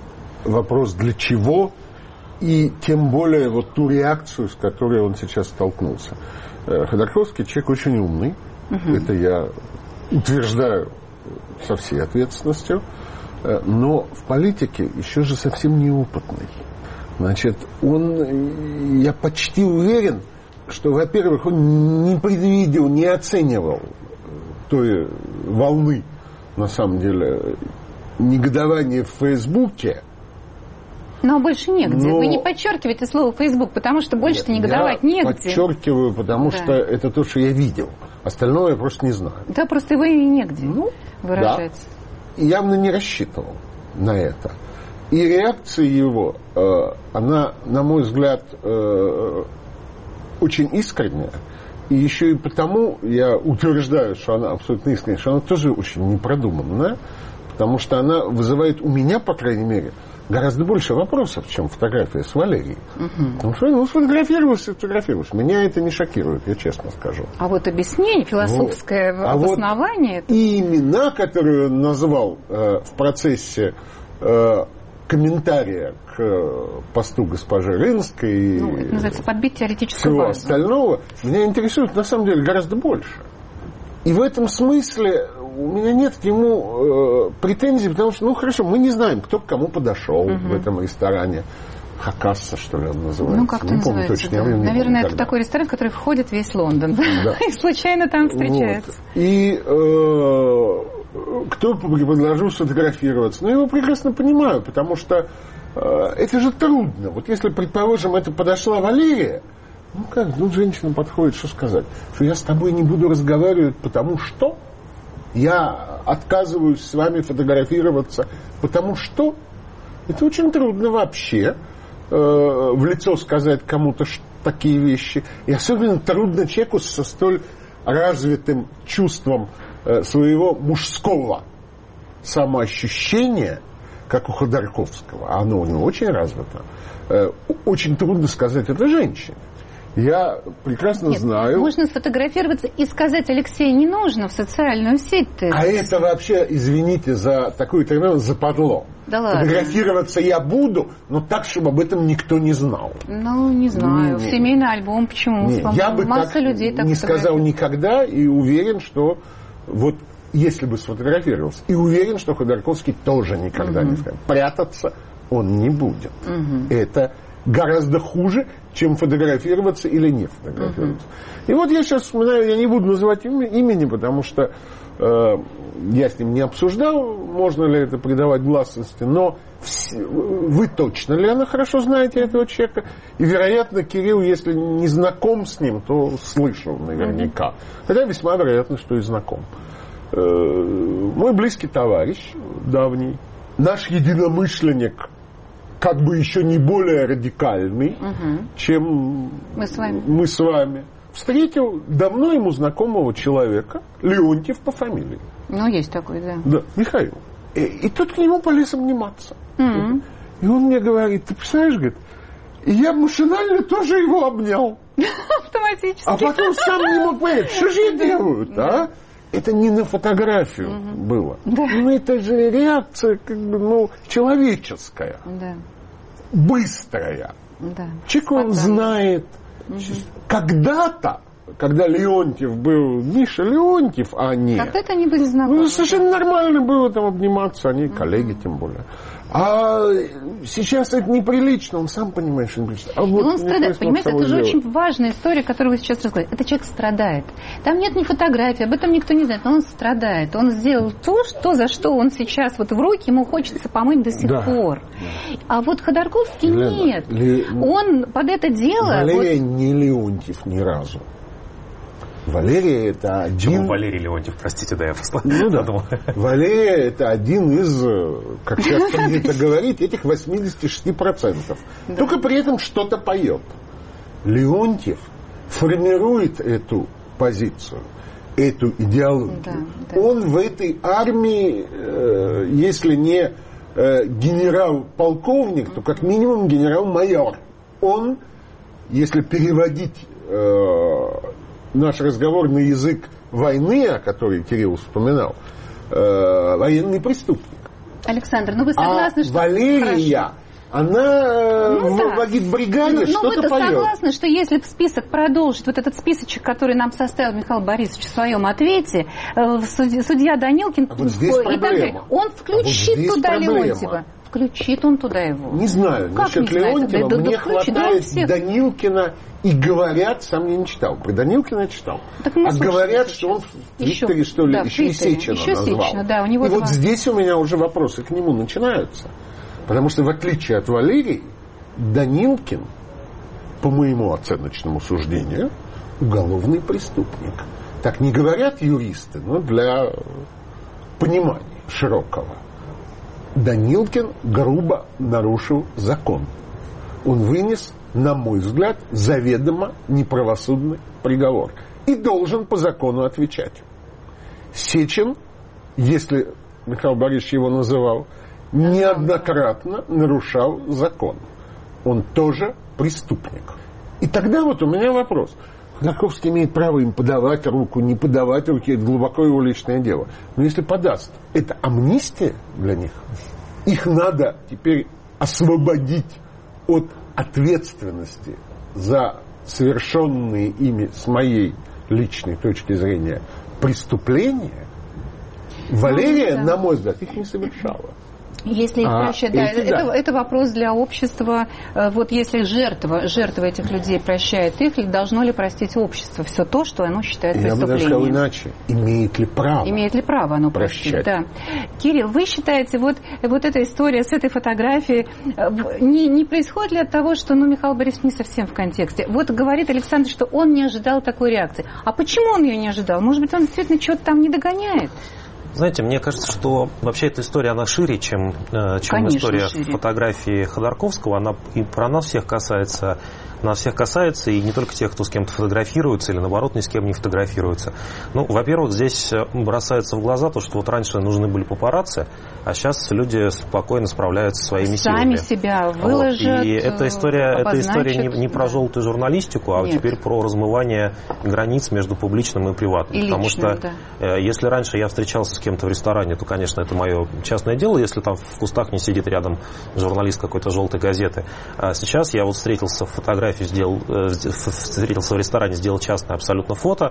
вопрос для чего, и тем более вот ту реакцию, с которой он сейчас столкнулся. Ходорковский человек очень умный, угу. Это я утверждаю со всей ответственностью, но в политике еще же совсем неопытный. Значит, он, я почти уверен, что, во-первых, он не предвидел, не оценивал той волны, на самом деле, негодования в Фейсбуке. Но больше негде. Но... Вы не подчеркиваете слово «Фейсбук», потому что больше-то негодовать я негде. Подчеркиваю, потому да. что это то, что я видел. Остальное я просто не знаю. Да, просто его и негде ну, выражать. Да. Явно не рассчитывал на это. И реакция его, э, она, на мой взгляд, э, очень искренняя. И еще и потому я утверждаю, что она абсолютно искренняя, что она тоже очень непродуманная, потому что она вызывает у меня, по крайней мере, гораздо больше вопросов, чем фотография с Валерией. Угу. Потому что, ну, сфотографировался, сфотографировался. Меня это не шокирует, я честно скажу. А вот объяснение, философское вот. обоснование... А вот и имена, которые он назвал э, в процессе э, комментария к э, посту госпожи Рынской... Ну, это называется подбить теоретическую базу. базу. Всего остального меня интересует, на самом деле, гораздо больше. И в этом смысле... У меня нет к нему э, претензий, потому что, ну, хорошо, мы не знаем, кто к кому подошел угу. в этом ресторане. Хакасса, что ли, он называется? Ну, как-то не называется, помню точно. Да. Я Наверное, это никогда. такой ресторан, в который входит весь Лондон. Да. И случайно там встречается. Вот. И э, кто предложил сфотографироваться? Ну, я его прекрасно понимаю, потому что э, это же трудно. Вот если, предположим, это подошла Валерия, ну, как, ну, женщина подходит, что сказать? Что я с тобой не буду разговаривать, потому что... Я отказываюсь с вами фотографироваться, потому что это очень трудно вообще э, в лицо сказать кому-то такие вещи. И особенно трудно человеку со столь развитым чувством э, своего мужского самоощущения, как у Ходорковского, а оно у него очень развито, э, очень трудно сказать это женщине. Я прекрасно Нет, знаю... Можно сфотографироваться и сказать: Алексей, не нужно в социальную сеть. Ты... А это вообще, извините за такую термин, западло. Да ладно. Фотографироваться я буду, но так, чтобы об этом никто не знал. Ну, не знаю. Не, в семейный альбом почему? Не, я бы Масса так людей так не сказал никогда, и уверен, что вот если бы сфотографировался, и уверен, что Ходорковский тоже никогда угу. не скажет. Прятаться он не будет. Угу. Это гораздо хуже, чем фотографироваться или не фотографироваться. Uh-huh. И вот я сейчас вспоминаю, я не буду называть имя, имени, потому что э, я с ним не обсуждал, можно ли это придавать гласности, но все, вы точно, Лена, хорошо знаете этого человека, и, вероятно, Кирилл, если не знаком с ним, то слышал наверняка. Uh-huh. Хотя весьма вероятно, что и знаком. Э, мой близкий товарищ, давний, наш единомышленник, как бы еще не более радикальный, угу. чем мы с вами. мы с вами, встретил давно ему знакомого человека, Леонтьев по фамилии. Ну, есть такой, да. Да, Михаил. И, и тот к нему полез обниматься. Mm-hmm. И он мне говорит: ты представляешь, говорит, и я машинально тоже его обнял. Автоматически. А потом сам не мог понять, что же я делаю, а? Это не на фотографию uh-huh. было. Да. Ну, это же реакция, как бы, ну, человеческая. Да. Быстрая. Да. Человек, он знает. Uh-huh. Когда-то, когда Леонтьев был Миша Леонтьев, а не... Когда-то они были знакомы. Ну, совершенно нормально было там обниматься, они uh-huh. коллеги тем более. А сейчас это неприлично, он сам понимает, что неприлично. А вот он страдает, понимаете, это же делать. очень важная история, которую вы сейчас рассказываете. Это человек страдает. Там нет ни фотографии, об этом никто не знает, но он страдает. Он сделал то, что, за что он сейчас вот в руки, ему хочется помыть до сих да. пор. А вот Ходорковский Лена, нет. Ле... Он под это дело... Валерия вот... не Леонтьев ни разу. Валерия это один... Почему Валерий Леонтьев, простите, да, я ну, да. Валерия это один из, как сейчас принято говорить, этих восемьдесят шесть процентов. Да. Только при этом что-то поет. Леонтьев формирует эту позицию, эту идеологию. Да, да. Он в этой армии, э, если не э, генерал-полковник, то как минимум генерал-майор. Он, если переводить... Э, наш разговор на язык войны, о которой Кирилл вспоминал, э, военный преступник. Александр, ну вы согласны, а что... Валерия... Хорошо. Она ну, в да. агитбригаде ну, что-то вы-то поет. согласны, что если список продолжить, вот этот списочек, который нам составил Михаил Борисович в своем ответе, судья, судья Данилкин, а вот здесь и проблема. так далее, он включит а вот туда проблема. Леонтьева. Включит он туда его. Не знаю, как насчет не Леонтьева да, мне да, хватает всех... Данилкина, и говорят, сам я не читал, про Данилкина я читал, а говорят, что он в Твиттере, что ли, да, еще и Сечина еще назвал. Сечина, да, у него и два... вот здесь у меня уже вопросы к нему начинаются. Потому что в отличие от Валерии, Данилкин, по моему оценочному суждению, уголовный преступник. Так не говорят юристы, но для понимания широкого. Данилкин грубо нарушил закон. Он вынес, на мой взгляд, заведомо неправосудный приговор. И должен по закону отвечать. Сечин, если Михаил Борисович его называл, неоднократно нарушал закон. Он тоже преступник. И тогда вот у меня вопрос. Ходорковский имеет право им подавать руку, не подавать руки, это глубоко его личное дело. Но если подаст, это амнистия для них? Их надо теперь освободить от ответственности за совершенные ими, с моей личной точки зрения, преступления? Валерия, ну, да. на мой взгляд, их не совершала. Если их а, прощать, да, эти, это, да. это вопрос для общества. Вот если жертва, жертва этих людей прощает их, должно ли простить общество все то, что оно считает Я преступлением? бы даже сказал иначе. Имеет ли право? Имеет ли право оно простить? Да. Кирилл, вы считаете, вот, вот эта история с этой фотографией не, не происходит ли от того, что ну, Михаил Борисович не совсем в контексте? Вот говорит Александр, что он не ожидал такой реакции. А почему он ее не ожидал? Может быть, он действительно что-то там не догоняет? Знаете, мне кажется, что вообще эта история, она шире, чем, чем Конечно, история шире. фотографии Ходорковского. Она и про нас всех касается, нас всех касается, и не только тех, кто с кем-то фотографируется, или наоборот, ни с кем не фотографируется. Ну, во-первых, здесь бросается в глаза то, что вот раньше нужны были папарацци, а сейчас люди спокойно справляются со своими сами силами. себя выложат, вот. И эта история, эта история не, не про да. желтую журналистику, а Нет. теперь про размывание границ между публичным и приватным. И Потому личным, что да. если раньше я встречался с кем-то в ресторане, то, конечно, это мое частное дело, если там в кустах не сидит рядом журналист какой-то желтой газеты. А сейчас я вот встретился в фотографии, сделал, встретился в ресторане, сделал частное абсолютно фото.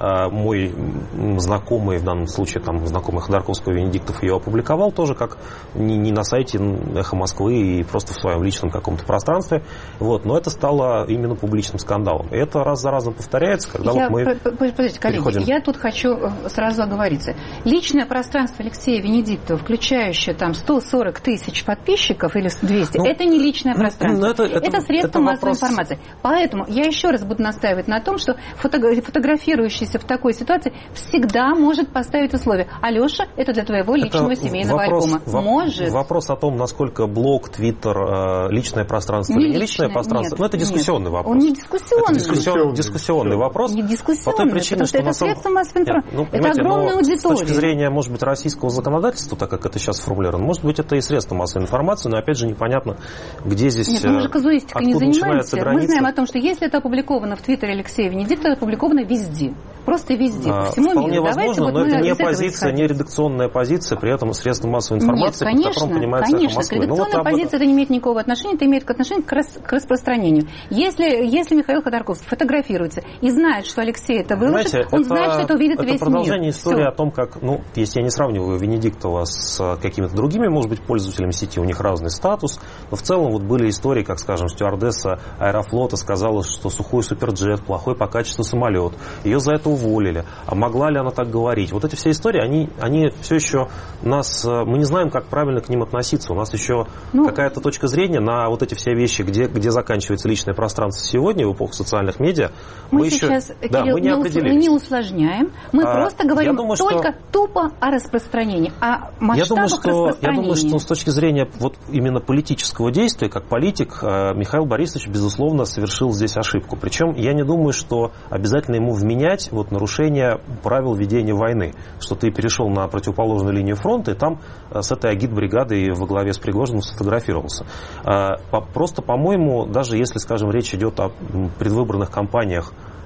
Мой знакомый, в данном случае там знакомый Ходорковского, Венедиктов, ее опубликовал тоже как не, не на сайте «Эхо Москвы» и просто в своем личном каком-то пространстве. Вот. Но это стало именно публичным скандалом. И это раз за разом повторяется, когда я, вот мы Подождите, коллеги, переходим... я тут хочу сразу оговориться. Личное пространство Алексея Венедиктова, включающее там сто сорок тысяч подписчиков или двести, ну, это не личное пространство. Ну, это, это, это средство это массовой вопрос... информации. Поэтому я еще раз буду настаивать на том, что фотографирующийся в такой ситуации всегда может поставить условия. Алеша, это для твоего личного это семейного вопрос, альбома. Во- может. Вопрос о том, насколько блог, твиттер, личное пространство не или не личное, личное пространство, нет, ну это дискуссионный нет. вопрос. Он не дискуссионный. Это дискуссионный, дискуссионный вопрос. Не дискуссионный, по той причине, потому что, что это самом... средство массовой информации. Ну, это огромная аудитория. С точки зрения, может быть, российского законодательства, так как это сейчас сформулировано, может быть, это и средство массовой информации, но опять же непонятно, где здесь, Нет, мы же казуистикой не занимаемся. Мы знаем о том, что если это опубликовано в Твиттере Алексея Венедиктова, это опубликовано везде. Просто везде, а, по всему вполне миру. возможно, Давайте, но вот это мы не из этого позиция, исходим. не редакционная позиция, при этом средство массовой информации, Нет, конечно, под которым понимается конечно, «Эхо Москвы». редакционная ну, вот позиция об... это не имеет никакого отношения, это имеет отношение к, рас, к распространению. Если, если Михаил Ходорковский фотографируется и знает, что Алексей это выложит, Знаете, он это, знает, что это увидит это весь мир. Это продолжение истории Все. о том, как, ну, если я не сравниваю Венедиктова с какими-то другими, может быть, пользователями сети, у них разный статус, но в целом вот были истории, как, скажем, стюардесса Аэрофлота сказала, что сухой суперджет, плохой по качеству самолет, ее за это уволили. А могла ли она так говорить? Вот эти все истории, они, они все еще нас, мы не знаем, как правильно к ним относиться. У нас еще ну, какая-то точка зрения на вот эти все вещи, где, где заканчивается личное пространство сегодня в эпоху социальных медиа. Мы, мы сейчас, еще, Кирилл, да, мы не, не, не усложняем, мы а, просто говорим думаю, только что... тупо о распространении, о масштабах я думаю, что, распространения. Я думаю, что с точки зрения вот именно политического действия, как политик, Михаил Борисович, безусловно, совершил здесь ошибку. Причем я не думаю, что обязательно ему вменять вот, нарушение правил ведения войны, что ты перешел на противоположную линию фронта и там с этой агитбригадой во главе с Пригожиным сфотографировался. Просто, по-моему, даже если, скажем, речь идет о предвыборных кампаниях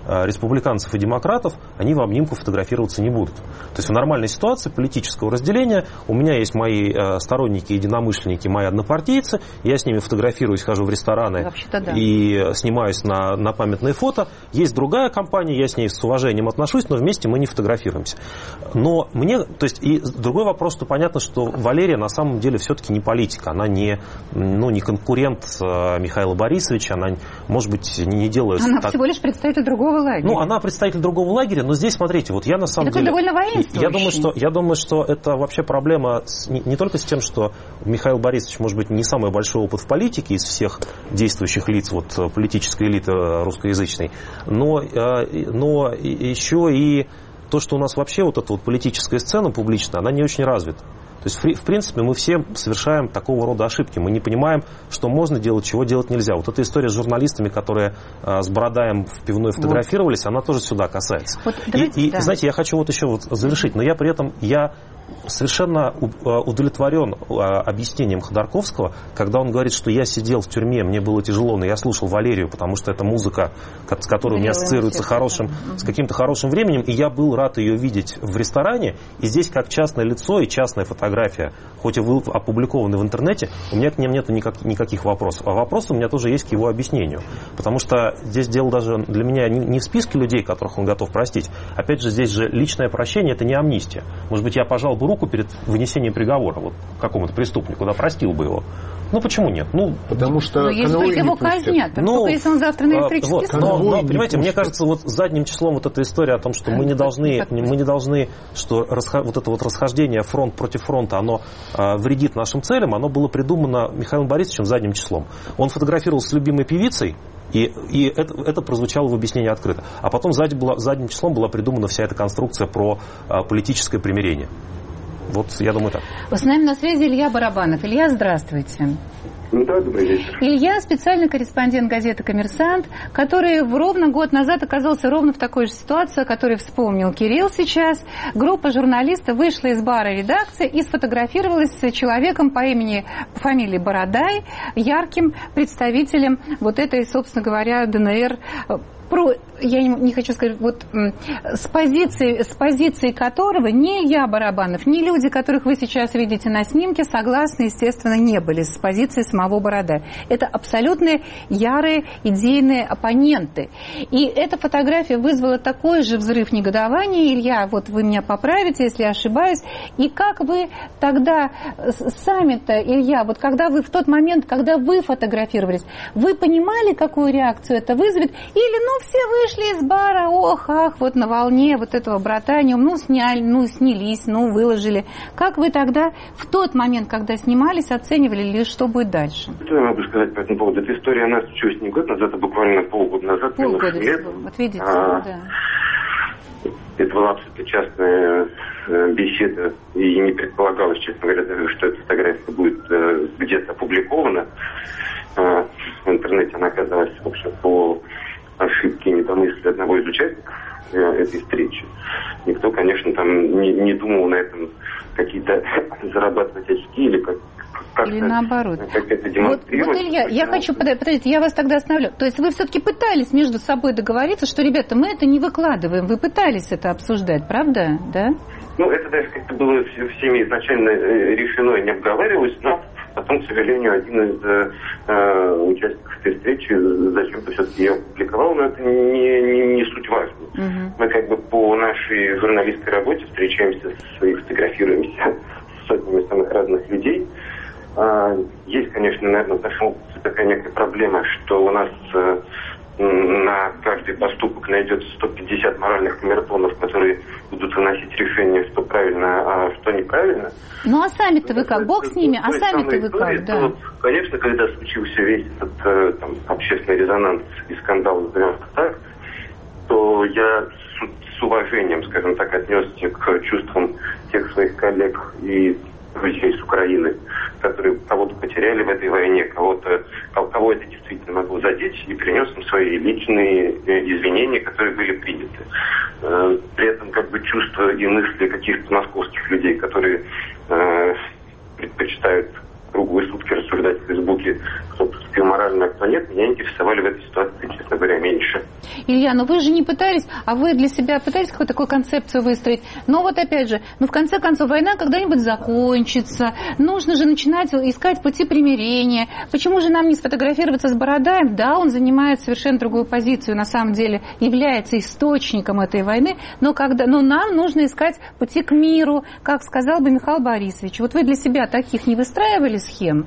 республиканцев и демократов, они в обнимку фотографироваться не будут. То есть в нормальной ситуации политического разделения у меня есть мои сторонники, единомышленники, мои однопартийцы, я с ними фотографируюсь, хожу в рестораны да. и снимаюсь на, на памятные фото. Есть другая компания, я с ней с уважением отношусь, но вместе мы не фотографируемся. Но мне, то есть, и другой вопрос, что понятно, что Валерия на самом деле все-таки не политика, она не, ну, не конкурент Михаила Борисовича, она, может быть, не делает... Она так... всего лишь представитель другого лагеря. Ну, она представитель другого лагеря, но здесь, смотрите, вот я на самом это деле... довольно воинствующий. Я думаю, что, я думаю, что это вообще проблема с, не, не только с тем, что Михаил Борисович, может быть, не самый большой опыт в политике из всех действующих лиц вот, политической элиты русскоязычной, но, но еще и то, что у нас вообще вот эта вот политическая сцена публичная, она не очень развита. То есть, в принципе, мы все совершаем такого рода ошибки. Мы не понимаем, что можно делать, чего делать нельзя. Вот эта история с журналистами, которые а, с Бородаем в пивной фотографировались, вот. Она тоже сюда касается. Вот, давайте, и, да. и, знаете, я хочу вот еще вот завершить, но я при этом, я совершенно удовлетворен объяснением Ходорковского, когда он говорит, что я сидел в тюрьме, мне было тяжело, но я слушал Валерию, потому что это музыка, с которой у меня ассоциируется хорошим, с каким-то хорошим временем, и я был рад ее видеть в ресторане, и здесь как частное лицо и частная фотография, хоть и опубликованы в интернете, у меня к ним нет никак, никаких вопросов. А вопросы у меня тоже есть к его объяснению, потому что здесь дело даже для меня не в списке людей, которых он готов простить. Опять же, здесь же личное прощение, это не амнистия. Может быть, я пожал бы руку перед вынесением приговора вот, какому-то преступнику, да, простил бы его. Ну, почему нет? Ну, потому что... Но если только его казнят, ну, только если он завтра на электрический вот, суд. Но, но, понимаете, мне кажется, вот задним числом вот эта история о том, что мы не должны, мы не должны, что расход, вот это вот расхождение фронт против фронта, оно а, вредит нашим целям, оно было придумано Михаилом Борисовичем задним числом. Он фотографировался с любимой певицей, и, и это, это прозвучало в объяснении открыто. А потом сзади была, задним числом была придумана вся эта конструкция про а, политическое примирение. Вот, я думаю, так. С нами на связи Илья Барабанов. Илья, здравствуйте. Да, добрый вечер. Илья, специальный корреспондент газеты «Коммерсант», который ровно год назад оказался ровно в такой же ситуации, о которой вспомнил Кирилл сейчас. Группа журналистов вышла из бара редакции и сфотографировалась с человеком по имени, по фамилии Бородай, ярким представителем вот этой, собственно говоря, ДНР. Про, я не, не хочу сказать, вот с позиции, с позиции которого ни Илья Барабанов, ни люди, которых вы сейчас видите на снимке, согласны, естественно, не были с позиции самого Бородая. Это абсолютно ярые идейные оппоненты. И эта фотография вызвала такой же взрыв негодования. Илья, вот вы меня поправите, если я ошибаюсь. И как вы тогда сами-то, Илья, вот когда вы в тот момент, когда вы фотографировались, вы понимали, какую реакцию это вызовет? Или, ну, все вышли из бара, ох, ах, вот на волне вот этого братания, ну, сняли, ну, снялись, ну, выложили. Как вы тогда в тот момент, когда снимались, оценивали, или что будет дальше? Что я могу сказать по этому поводу? Эта история, она случилась не год назад, а буквально полгода назад. Полгода всего, вот видите, а, да. Это была абсолютно частная э, беседа, и не предполагалось, честно говоря, даже, что эта фотография будет э, где-то опубликована. Э, в интернете она оказалась, в общем, по ошибки и недомыслия одного из участников э, этой встречи. Никто, конечно, там не, не думал на этом какие-то зарабатывать очки или как или наоборот. Как это демонстрировать. Вот, вот, Илья, я хочу, подождите, я вас тогда остановлю. То есть вы все-таки пытались между собой договориться, что, ребята, мы это не выкладываем. Вы пытались это обсуждать, правда? Да? Ну, это даже как-то было всеми изначально решено и не обговаривалось, но потом, к сожалению, один из э, участников этой встречи зачем-то все-таки ее опубликовал, но это не, не, не суть важно. Угу. Мы как бы по нашей журналистской работе встречаемся и фотографируемся с сотнями самых разных людей. А, есть, конечно, наверное, в нашем опыте такая некая проблема, что у нас э, на каждый поступок найдется сто пятьдесят моральных камертонов, которые будут выносить решение, что правильно, а что неправильно. Ну а сами-то вы как? Бог с ними, а сами-то вы как? Да. Вот, конечно, когда случился весь этот там, общественный резонанс и скандал, назовем так, то я с, с уважением, скажем так, отнесся к чувствам тех своих коллег и друзей с Украины, которые кого-то потеряли в этой войне, кого-то, кого это действительно могло задеть, и принес им свои личные извинения, которые были приняты. При этом как бы чувства и мысли каких-то московских людей, которые э, предпочитают круглые сутки рассуждать в Фейсбуке, кто поступил морально, а кто нет, меня интересовали в этой ситуации, честно говоря, меньше. Илья, Илья, ну вы же не пытались, а вы для себя пытались какую-то такую концепцию выстроить. Но вот опять же, ну в конце концов война когда-нибудь закончится, нужно же начинать искать пути примирения. Почему же нам не сфотографироваться с Бородаем? Да, он занимает совершенно другую позицию, на самом деле является источником этой войны, но, когда, но нам нужно искать пути к миру, как сказал бы Михаил Борисович. Вот вы для себя таких не выстраивали схем?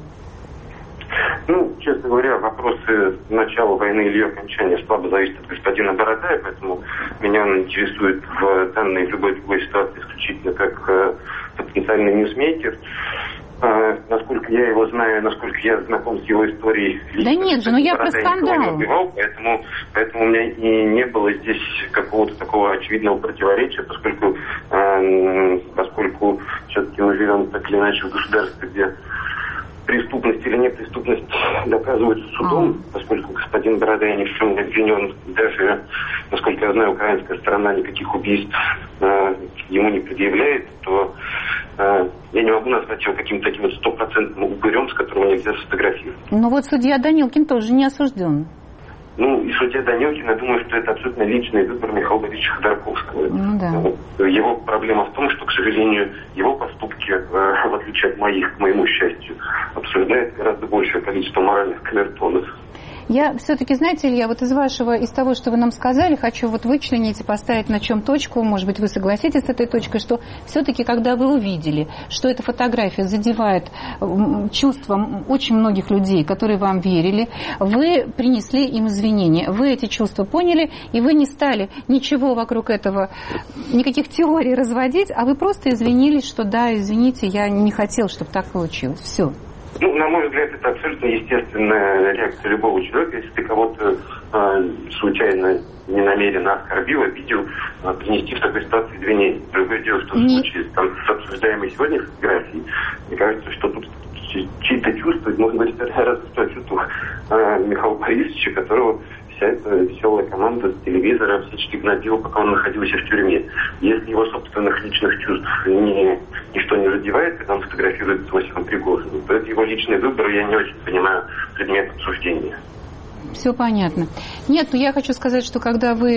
Ну, честно говоря, вопросы начала войны или ее окончания слабо зависят от господина Бородая, поэтому меня он интересует в данной и в любой другой ситуации исключительно как э, потенциальный ньюсмейкер. Э, насколько я его знаю, насколько я знаком с его историей. Да нет же, ну я про скандал. Убивал, поэтому, поэтому у меня и не было здесь какого-то такого очевидного противоречия, поскольку, э, поскольку все-таки мы живем так или иначе в государстве, где преступность или непреступность доказывается судом, а. поскольку господин Бородай ни в чем не обвинен, даже, насколько я знаю, украинская сторона никаких убийств э, ему не предъявляет, то э, я не могу назвать его каким-то таким вот стопроцентным упырем, с которым нельзя сфотографировать. Ну вот судья Данилкин тоже не осужден. Ну, и судья Данилкин, я думаю, что это абсолютно личный выбор Михаила Борисовича Ходорковского. Ну, да. Его проблема в том, что, к сожалению, его поступки, в отличие от моих, к моему счастью, обсуждает гораздо большее количество моральных камертонов. Я все-таки, знаете, Илья, вот из вашего, из того, что вы нам сказали, хочу вот вычленить и поставить на чем точку, может быть, вы согласитесь с этой точкой, что все-таки, когда вы увидели, что эта фотография задевает чувства очень многих людей, которые вам верили, вы принесли им извинения, вы эти чувства поняли, и вы не стали ничего вокруг этого, никаких теорий разводить, а вы просто извинились, что да, извините, я не хотел, чтобы так получилось. Все. Ну, на мой взгляд, это абсолютно естественная реакция любого человека. Если ты кого-то э, случайно, ненамеренно оскорбил, обидел, э, принести в такой ситуации извинения. Другое дело, что в случае там, с обсуждаемой сегодня фотографией, мне кажется, что тут чьи-то чувства, можно говорить, гораздо о чувствах э, Михаила Борисовича, которого вся эта веселая команда с телевизора всячески гнобила, пока он находился в тюрьме. Если его собственных личных чувств не, ничто не задевает, когда он фотографирует с Иосифом Пригожиным, то это его личный выбор, и я не очень понимаю предмет обсуждения. Все понятно. Нет, ну я хочу сказать, что когда вы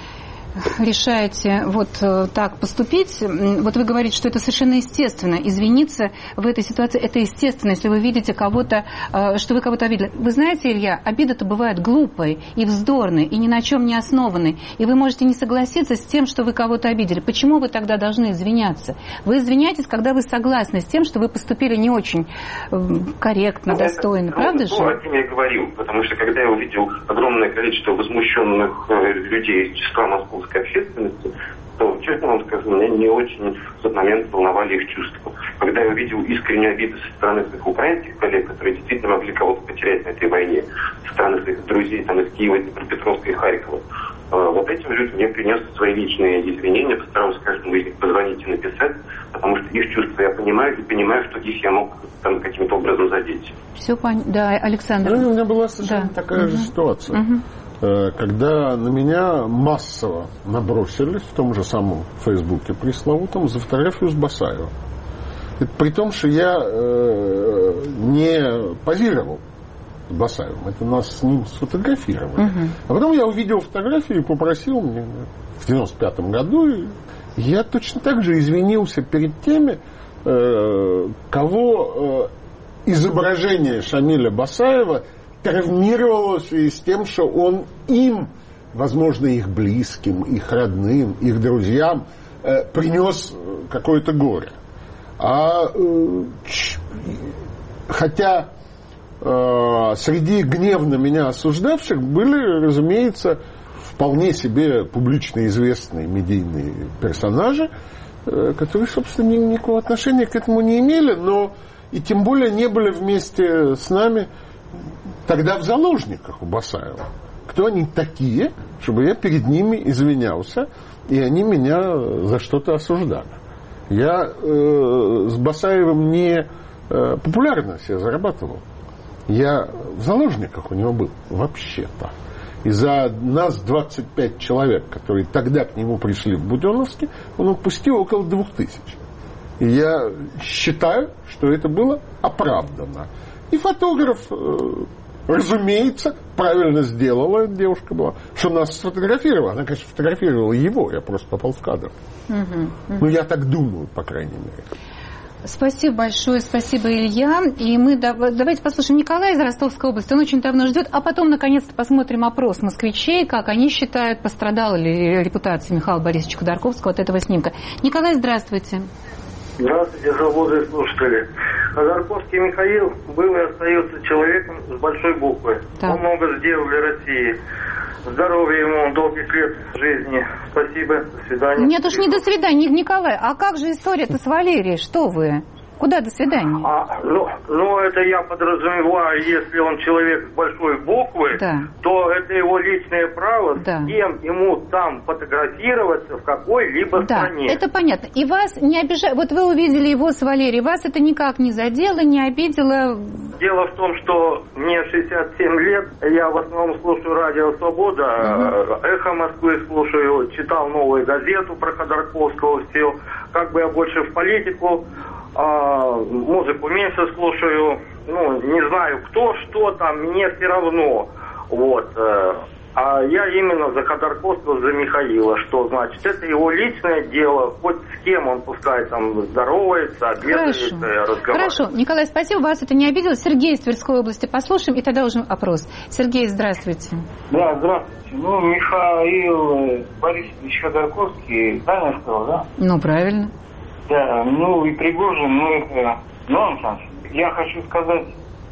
решаете вот так поступить, вот вы говорите, что это совершенно естественно. Извиниться в этой ситуации, это естественно, если вы видите кого-то, что вы кого-то обидели. Вы знаете, Илья, обида-то бывает глупой и вздорной, и ни на чем не основанной. И вы можете не согласиться с тем, что вы кого-то обидели. Почему вы тогда должны извиняться? Вы извиняетесь, когда вы согласны с тем, что вы поступили не очень корректно, ну, достойно. Это, правда ну, же? Ну, о чем я говорил. Потому что когда я увидел огромное количество возмущенных людей из числа московских общественности, то, честно вам скажу, меня не очень в тот момент волновали их чувства. Когда я увидел искреннюю обиду со стороны своих украинских коллег, которые действительно могли кого-то потерять на этой войне, со стороны своих друзей там, из Киева, Днепропетровска и Харькова, вот этим людям я принес свои личные извинения, постарался каждому из них позвонить и написать, потому что их чувства я понимаю, и понимаю, что их я мог там каким-то образом задеть. Все понятно. Да, Александр. Ну, у меня была совершенно да. такая угу. же ситуация. Угу. Когда на меня массово набросились в том же самом Фейсбуке пресловутом за фотографию с Басаевым. При том, что я э, не позировал с Басаевым. Это нас с ним сфотографировали. Uh-huh. А потом я увидел фотографию и попросил мне в девяносто пятом году. И я точно так же извинился перед теми, э, кого э, изображение Шамиля Басаева травмировало в связи с тем, что он им, возможно, их близким, их родным, их друзьям э, принес какое-то горе. А э, ч, хотя э, среди гневно меня осуждавших были, разумеется, вполне себе публично известные медийные персонажи, э, которые, собственно, ни, никакого отношения к этому не имели, но и тем более не были вместе с нами тогда в заложниках у Басаева. Кто они такие, чтобы я перед ними извинялся, и они меня за что-то осуждали. Я э, с Басаевым не э, популярно себя зарабатывал. Я в заложниках у него был, вообще-то. И за нас двадцать пять человек, которые тогда к нему пришли в Буденновске, он отпустил около двух тысяч. И я считаю, что это было оправдано. И фотограф, разумеется, правильно сделала эта девушка была, что нас сфотографировала. Она, конечно, фотографировала его, я просто попал в кадр. Угу, угу. Ну, я так думаю, по крайней мере. Спасибо большое, спасибо, Илья. И мы давайте послушаем Николая из Ростовской области. Он очень давно ждет, а потом, наконец-то, посмотрим опрос москвичей, как они считают, пострадала ли репутация Михаила Борисовича Ходорковского от этого снимка. Николай, здравствуйте. Здравствуйте, свободные слушатели. Ходорковский Михаил был и остается человеком с большой буквы. Да. Он много сделал для России. Здоровья ему, долгих лет жизни. Спасибо, до свидания. Нет уж, не до свидания, Николай. А как же история-то с Валерией? Что вы? Куда до свидания? А, ну, ну, это я подразумеваю, если он человек с большой буквы, да. то это его личное право, да. с кем ему там фотографироваться в какой-либо да, стране. Это понятно. И вас не обижает. Вот вы увидели его с Валерией, вас это никак не задело, не обидело? Дело в том, что мне шестьдесят семь лет, я в основном слушаю радио «Свобода», угу. «Эхо Москвы» слушаю, читал новую газету про Ходорковского, все. Как бы я больше в политику. А, музыку меньше слушаю, ну, не знаю кто, что там, мне все равно, вот, а я именно за Ходорковского, за Михаила, что значит, это его личное дело, хоть с кем он пускай там здоровается, обедает, разговаривает. Хорошо, Николай, спасибо, вас это не обидело. Сергей из Тверской области послушаем, и тогда уже опрос. Сергей, здравствуйте. Да, здравствуйте. Ну, Михаил Борисович Ходорковский, правильно сказал, да? Ну, правильно. Да, ну и Пригожин, ну это нонсенс. Я хочу сказать,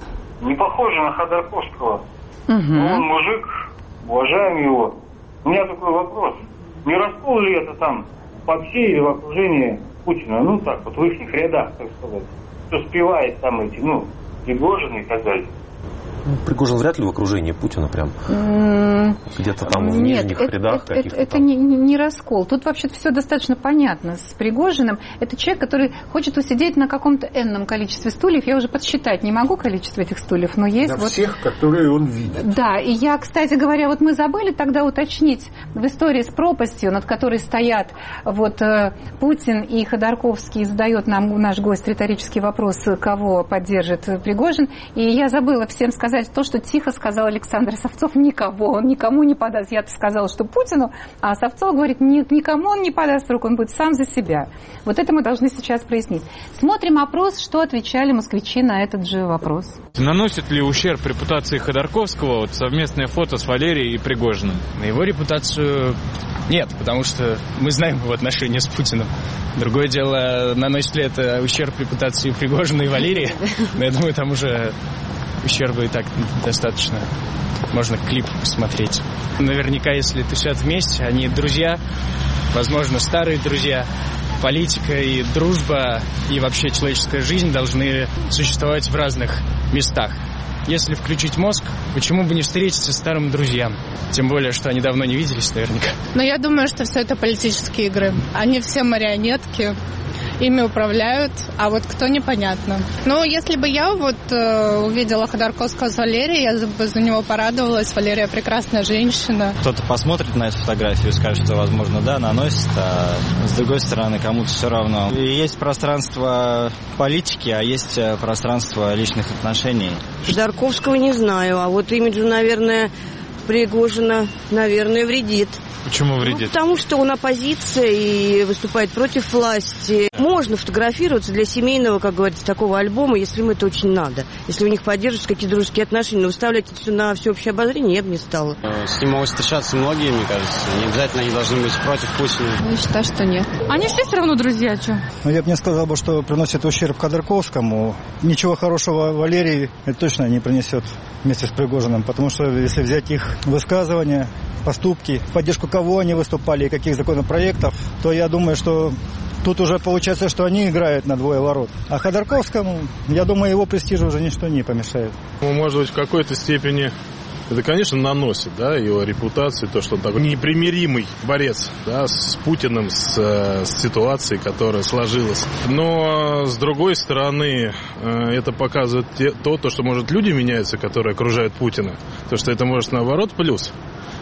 не похоже на Ходорковского. Угу. Он мужик, уважаем его. У меня такой вопрос. Не раскол ли это там по всей или в окружении Путина? Ну так вот, в их рядах, так сказать. Кто спевает там эти, ну, Пригожин и так далее. Ну, Пригожин вряд ли в окружении Путина прям. Mm. Где-то там в Нет, нижних это, рядах это, каких-то. Это там. не, не раскол. Тут вообще-то все достаточно понятно. С Пригожиным это человек, который хочет усидеть на каком-то энном количестве стульев. Я уже подсчитать не могу количество этих стульев, но есть. На вот... всех, которые он видит. Да, и я, кстати говоря, вот мы забыли тогда уточнить в истории с пропастью, над которой стоят вот э, Путин и Ходорковский, задает нам наш гость риторический вопрос, кого поддержит Пригожин. И я забыла всем сказать то, что тихо сказал Александр Савцов: никого, он никому не подаст. Я-то сказала, что Путину, а Савцов говорит, никому он не подаст руку, он будет сам за себя. Вот это мы должны сейчас прояснить. Смотрим опрос, что отвечали москвичи на этот же вопрос. Наносит ли ущерб репутации Ходорковского вот совместное фото с Валерией и Пригожиным? На его репутацию нет, потому что мы знаем его отношения с Путиным. Другое дело, наносит ли это ущерб репутации Пригожина и Валерии, но я думаю, там уже ущерба и так достаточно. Можно клип посмотреть. Наверняка, если тусят вместе, они друзья, возможно, старые друзья. Политика и дружба, и вообще человеческая жизнь должны существовать в разных местах. Если включить мозг, почему бы не встретиться с старым друзьям? Тем более, что они давно не виделись наверняка. Но я думаю, что все это политические игры. Они все марионетки. Ими управляют, а вот кто — непонятно. Но если бы я вот э, увидела Ходорковского с Валерией, я бы за него порадовалась. Валерия прекрасная женщина. Кто-то посмотрит на эту фотографию и скажет, что, возможно, да, наносит, а с другой стороны, кому-то все равно. И есть пространство политики, а есть пространство личных отношений. Ходорковского не знаю, а вот имиджу, наверное, Пригожина, наверное, вредит. Почему вредит? Ну, потому что он оппозиция и выступает против власти. Можно фотографироваться для семейного, как говорится, такого альбома, если им это очень надо. Если у них поддерживаются какие-то дружеские отношения. Но выставлять это все на всеобщее обозрение я бы не стала. С ним могут встречаться многие, мне кажется. Не обязательно они должны быть против Путина. Я считаю, что нет. Они все все равно друзья, что? Ну, я бы не сказал, бы, что приносит ущерб Ходорковскому. Ничего хорошего Валерии это точно не принесет вместе с Пригожиным. Потому что если взять их высказывания, поступки, в поддержку кого они выступали и каких законопроектов, то я думаю, что тут уже получается, что они играют на двое ворот. А Ходорковскому, я думаю, его престижу уже ничто не помешает. Ну, может быть, в какой-то степени это, конечно, наносит, да, его репутацию, то, что он такой непримиримый борец, да, с Путиным, с, с ситуацией, которая сложилась. Но, с другой стороны, это показывает то, то, что, может, люди меняются, которые окружают Путина, то, что это может, наоборот, плюс.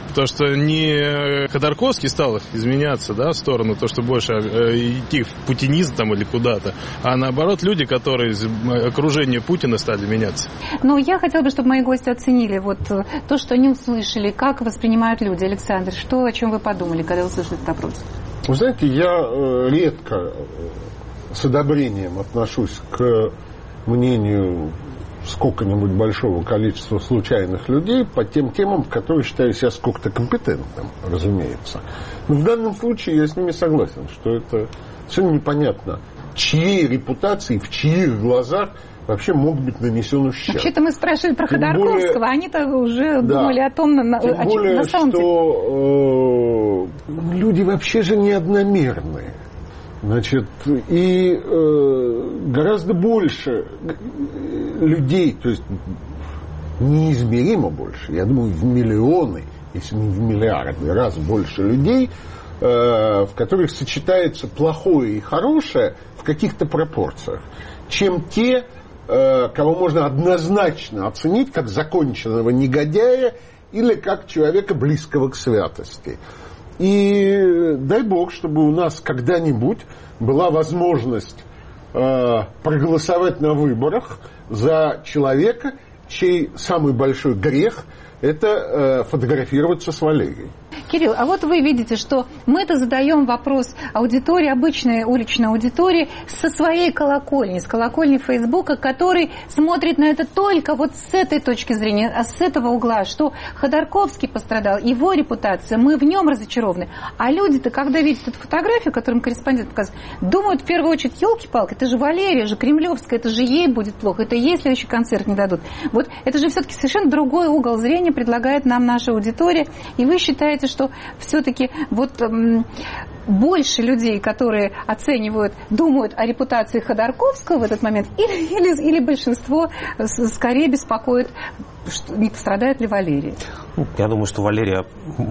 То, что не Ходорковский стал изменяться, да, в сторону, то, что больше идти в путинизм там или куда-то, а наоборот люди, которые из окружения Путина стали меняться. Ну, я хотела бы, чтобы мои гости оценили вот то, что они услышали, как воспринимают люди. Александр, что, о чем вы подумали, когда услышали этот вопрос? Вы знаете, я редко с одобрением отношусь к мнению сколько-нибудь большого количества случайных людей по тем темам, в которых считаю себя сколько-то компетентным, разумеется. Но в данном случае я с ними согласен, что это совершенно непонятно, чьей репутации, в чьих глазах вообще мог быть нанесен ущерб. Вообще-то мы спрашивали про тем Ходорковского, более, они-то уже да, думали о том, на, тем о, более, на самом что э, люди вообще же не одномерные. Значит, и э, гораздо больше людей, то есть неизмеримо больше, я думаю, в миллионы, если не в миллиарды раз больше людей, э, в которых сочетается плохое и хорошее в каких-то пропорциях, чем те, э, кого можно однозначно оценить как законченного негодяя или как человека близкого к святости. И дай бог, чтобы у нас когда-нибудь была возможность э, проголосовать на выборах за человека, чей самый большой грех – это э, фотографироваться с Валерией. Кирилл, а вот вы видите, что мы-то задаем вопрос аудитории, обычной уличной аудитории, со своей колокольни, с колокольни Фейсбука, который смотрит на это только вот с этой точки зрения, а с этого угла, что Ходорковский пострадал, его репутация, мы в нем разочарованы. А люди-то, когда видят эту фотографию, которым корреспондент показывает, думают в первую очередь, елки-палки, это же Валерия, же кремлевская, это же ей будет плохо, это ей следующий концерт не дадут. Вот это же все-таки совершенно другой угол зрения предлагает нам наша аудитория, и вы считаете, что все-таки вот м, больше людей, которые оценивают, думают о репутации Ходорковского в этот момент, или, или, или большинство скорее беспокоит, что, не пострадает ли Валерия? Я думаю, что Валерия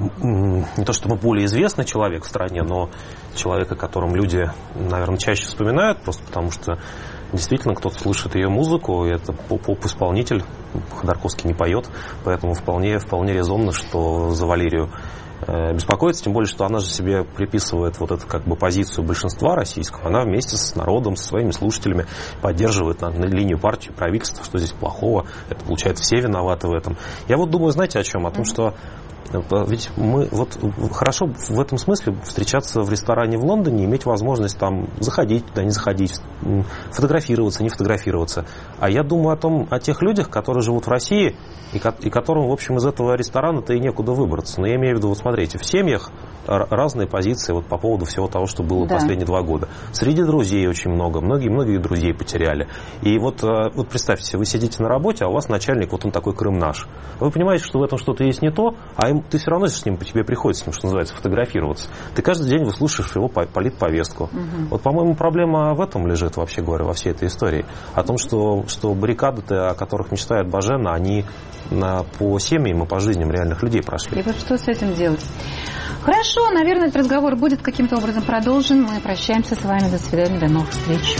не то чтобы более известный человек в стране, но человек, о котором люди, наверное, чаще вспоминают, просто потому что действительно кто-то слышит ее музыку, и это поп-исполнитель, Ходорковский не поет, поэтому вполне, вполне резонно, что за Валерию беспокоиться, тем более, что она же себе приписывает вот эту как бы позицию большинства российского. Она вместе с народом, со своими слушателями поддерживает на, на линию партии, правительства, что здесь плохого. Это, получается, все виноваты в этом. Я вот думаю, знаете, о чем? О том, что ведь мы вот хорошо в этом смысле встречаться в ресторане в Лондоне, иметь возможность там заходить, туда не заходить, фотографироваться, не фотографироваться. А я думаю о том, о тех людях, которые живут в России и, и которым, в общем, из этого ресторана-то и некуда выбраться. Но я имею в виду, вот смотрите, в семьях разные позиции вот по поводу всего того, что было да. последние два года. Среди друзей очень много, многие-многие друзей потеряли. И вот, вот представьте, вы сидите на работе, а у вас начальник, вот он такой Крым наш. Вы понимаете, что в этом что-то есть не то, а им, ты все равно с ним, тебе приходится с ним, что называется, фотографироваться. Ты каждый день выслушаешь его политповестку. Угу. Вот, по-моему, проблема в этом лежит, вообще говоря, во всей этой истории. О том, что, что баррикады-то, о которых мечтает Бажена, они на, по семьям и по жизням реальных людей прошли. И вот что с этим делать? Хорошо, наверное, этот разговор будет каким-то образом продолжен. Мы прощаемся с вами. До свидания, до новых встреч.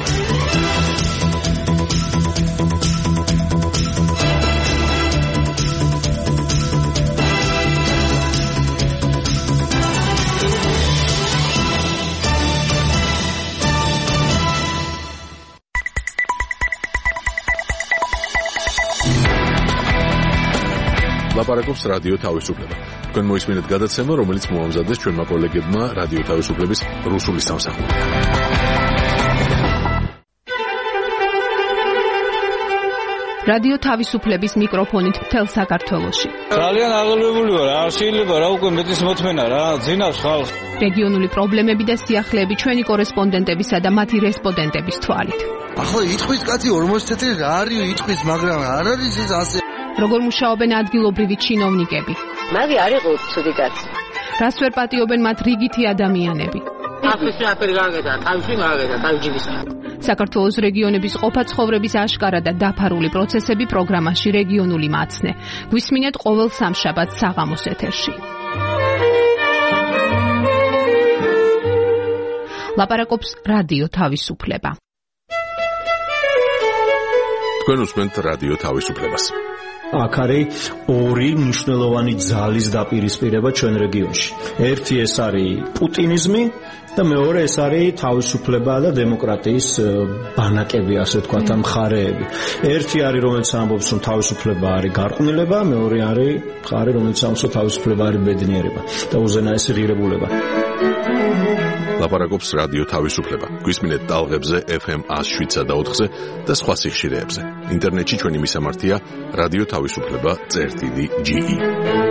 ლაპარაკობს რადიო თავისუფლება. თქვენ მოისმინეთ გადაცემა, რომელიც მოამზადეს ჩვენმა კოლეგებმა რადიო თავისუფლების რუსული სამსახური. რადიო თავისუფლების მიკროფონით მთელ საქართველოში. ძალიან აღელვებული ვარ, არ შეიძლება რა უკვე მეტის მოთმენა რა, ძინავს ხალხს. რეგიონული პრობლემები და სიახლეები ჩვენი კორესპონდენტებისა და მათი რესპონდენტების თვალით. ახლა იტყვის კაცი ორმოცი წელი რა არის იტყვის, მაგრამ არ არის ეს ასე. როგორ მუშაობენ ადგილობრივი ჩინოვნიკები? მაგი არ იყო ცუდი კაცი. რას ვერ პატიობენ მათ რიგითი ადამიანები? აფრიკაში აფერი გაგედა, თავში გაგედა, თავჯიბისა. საქართველოს რეგიონების ყოფა-ცხოვრების აშკარა და დაფარული პროცესები პროგრამაში რეგიონული მაცნე. გვისმინეთ ყოველ სამშაბათს საღამოს ეთერში. ლაპარაკობს რადიო თავისუფლება. თქვენ უსმენთ რადიო თავისუფლებას. აქ არის ორი მნიშვნელოვანი ძალის დაპირისპირება ჩვენ რეგიონში. ერთი ეს არის პუტინიზმი და მეორე ეს არის თავისუფლება და დემოკრატიის ბანაკები, ასე ვთქვათ, ამ მხარეები. ერთი არის, რომელიც ამბობს, რომ თავისუფლება არის გარყვნილება, მეორე არის მხარე, რომელიც ამბობს, რომ თავისუფლება არის ბედნიერება და უზენაესი ღირებულება. ლაპარაკობს რადიო თავისუფლება. გვისმინეთ ტალღებზე ეფ ემ one oh seven და ოთხზე და სხვა სიხშირეებზე. ინტერნეტში ჩვენი მისამართია რადიო თავისუფლება წერტილი ჯი ი.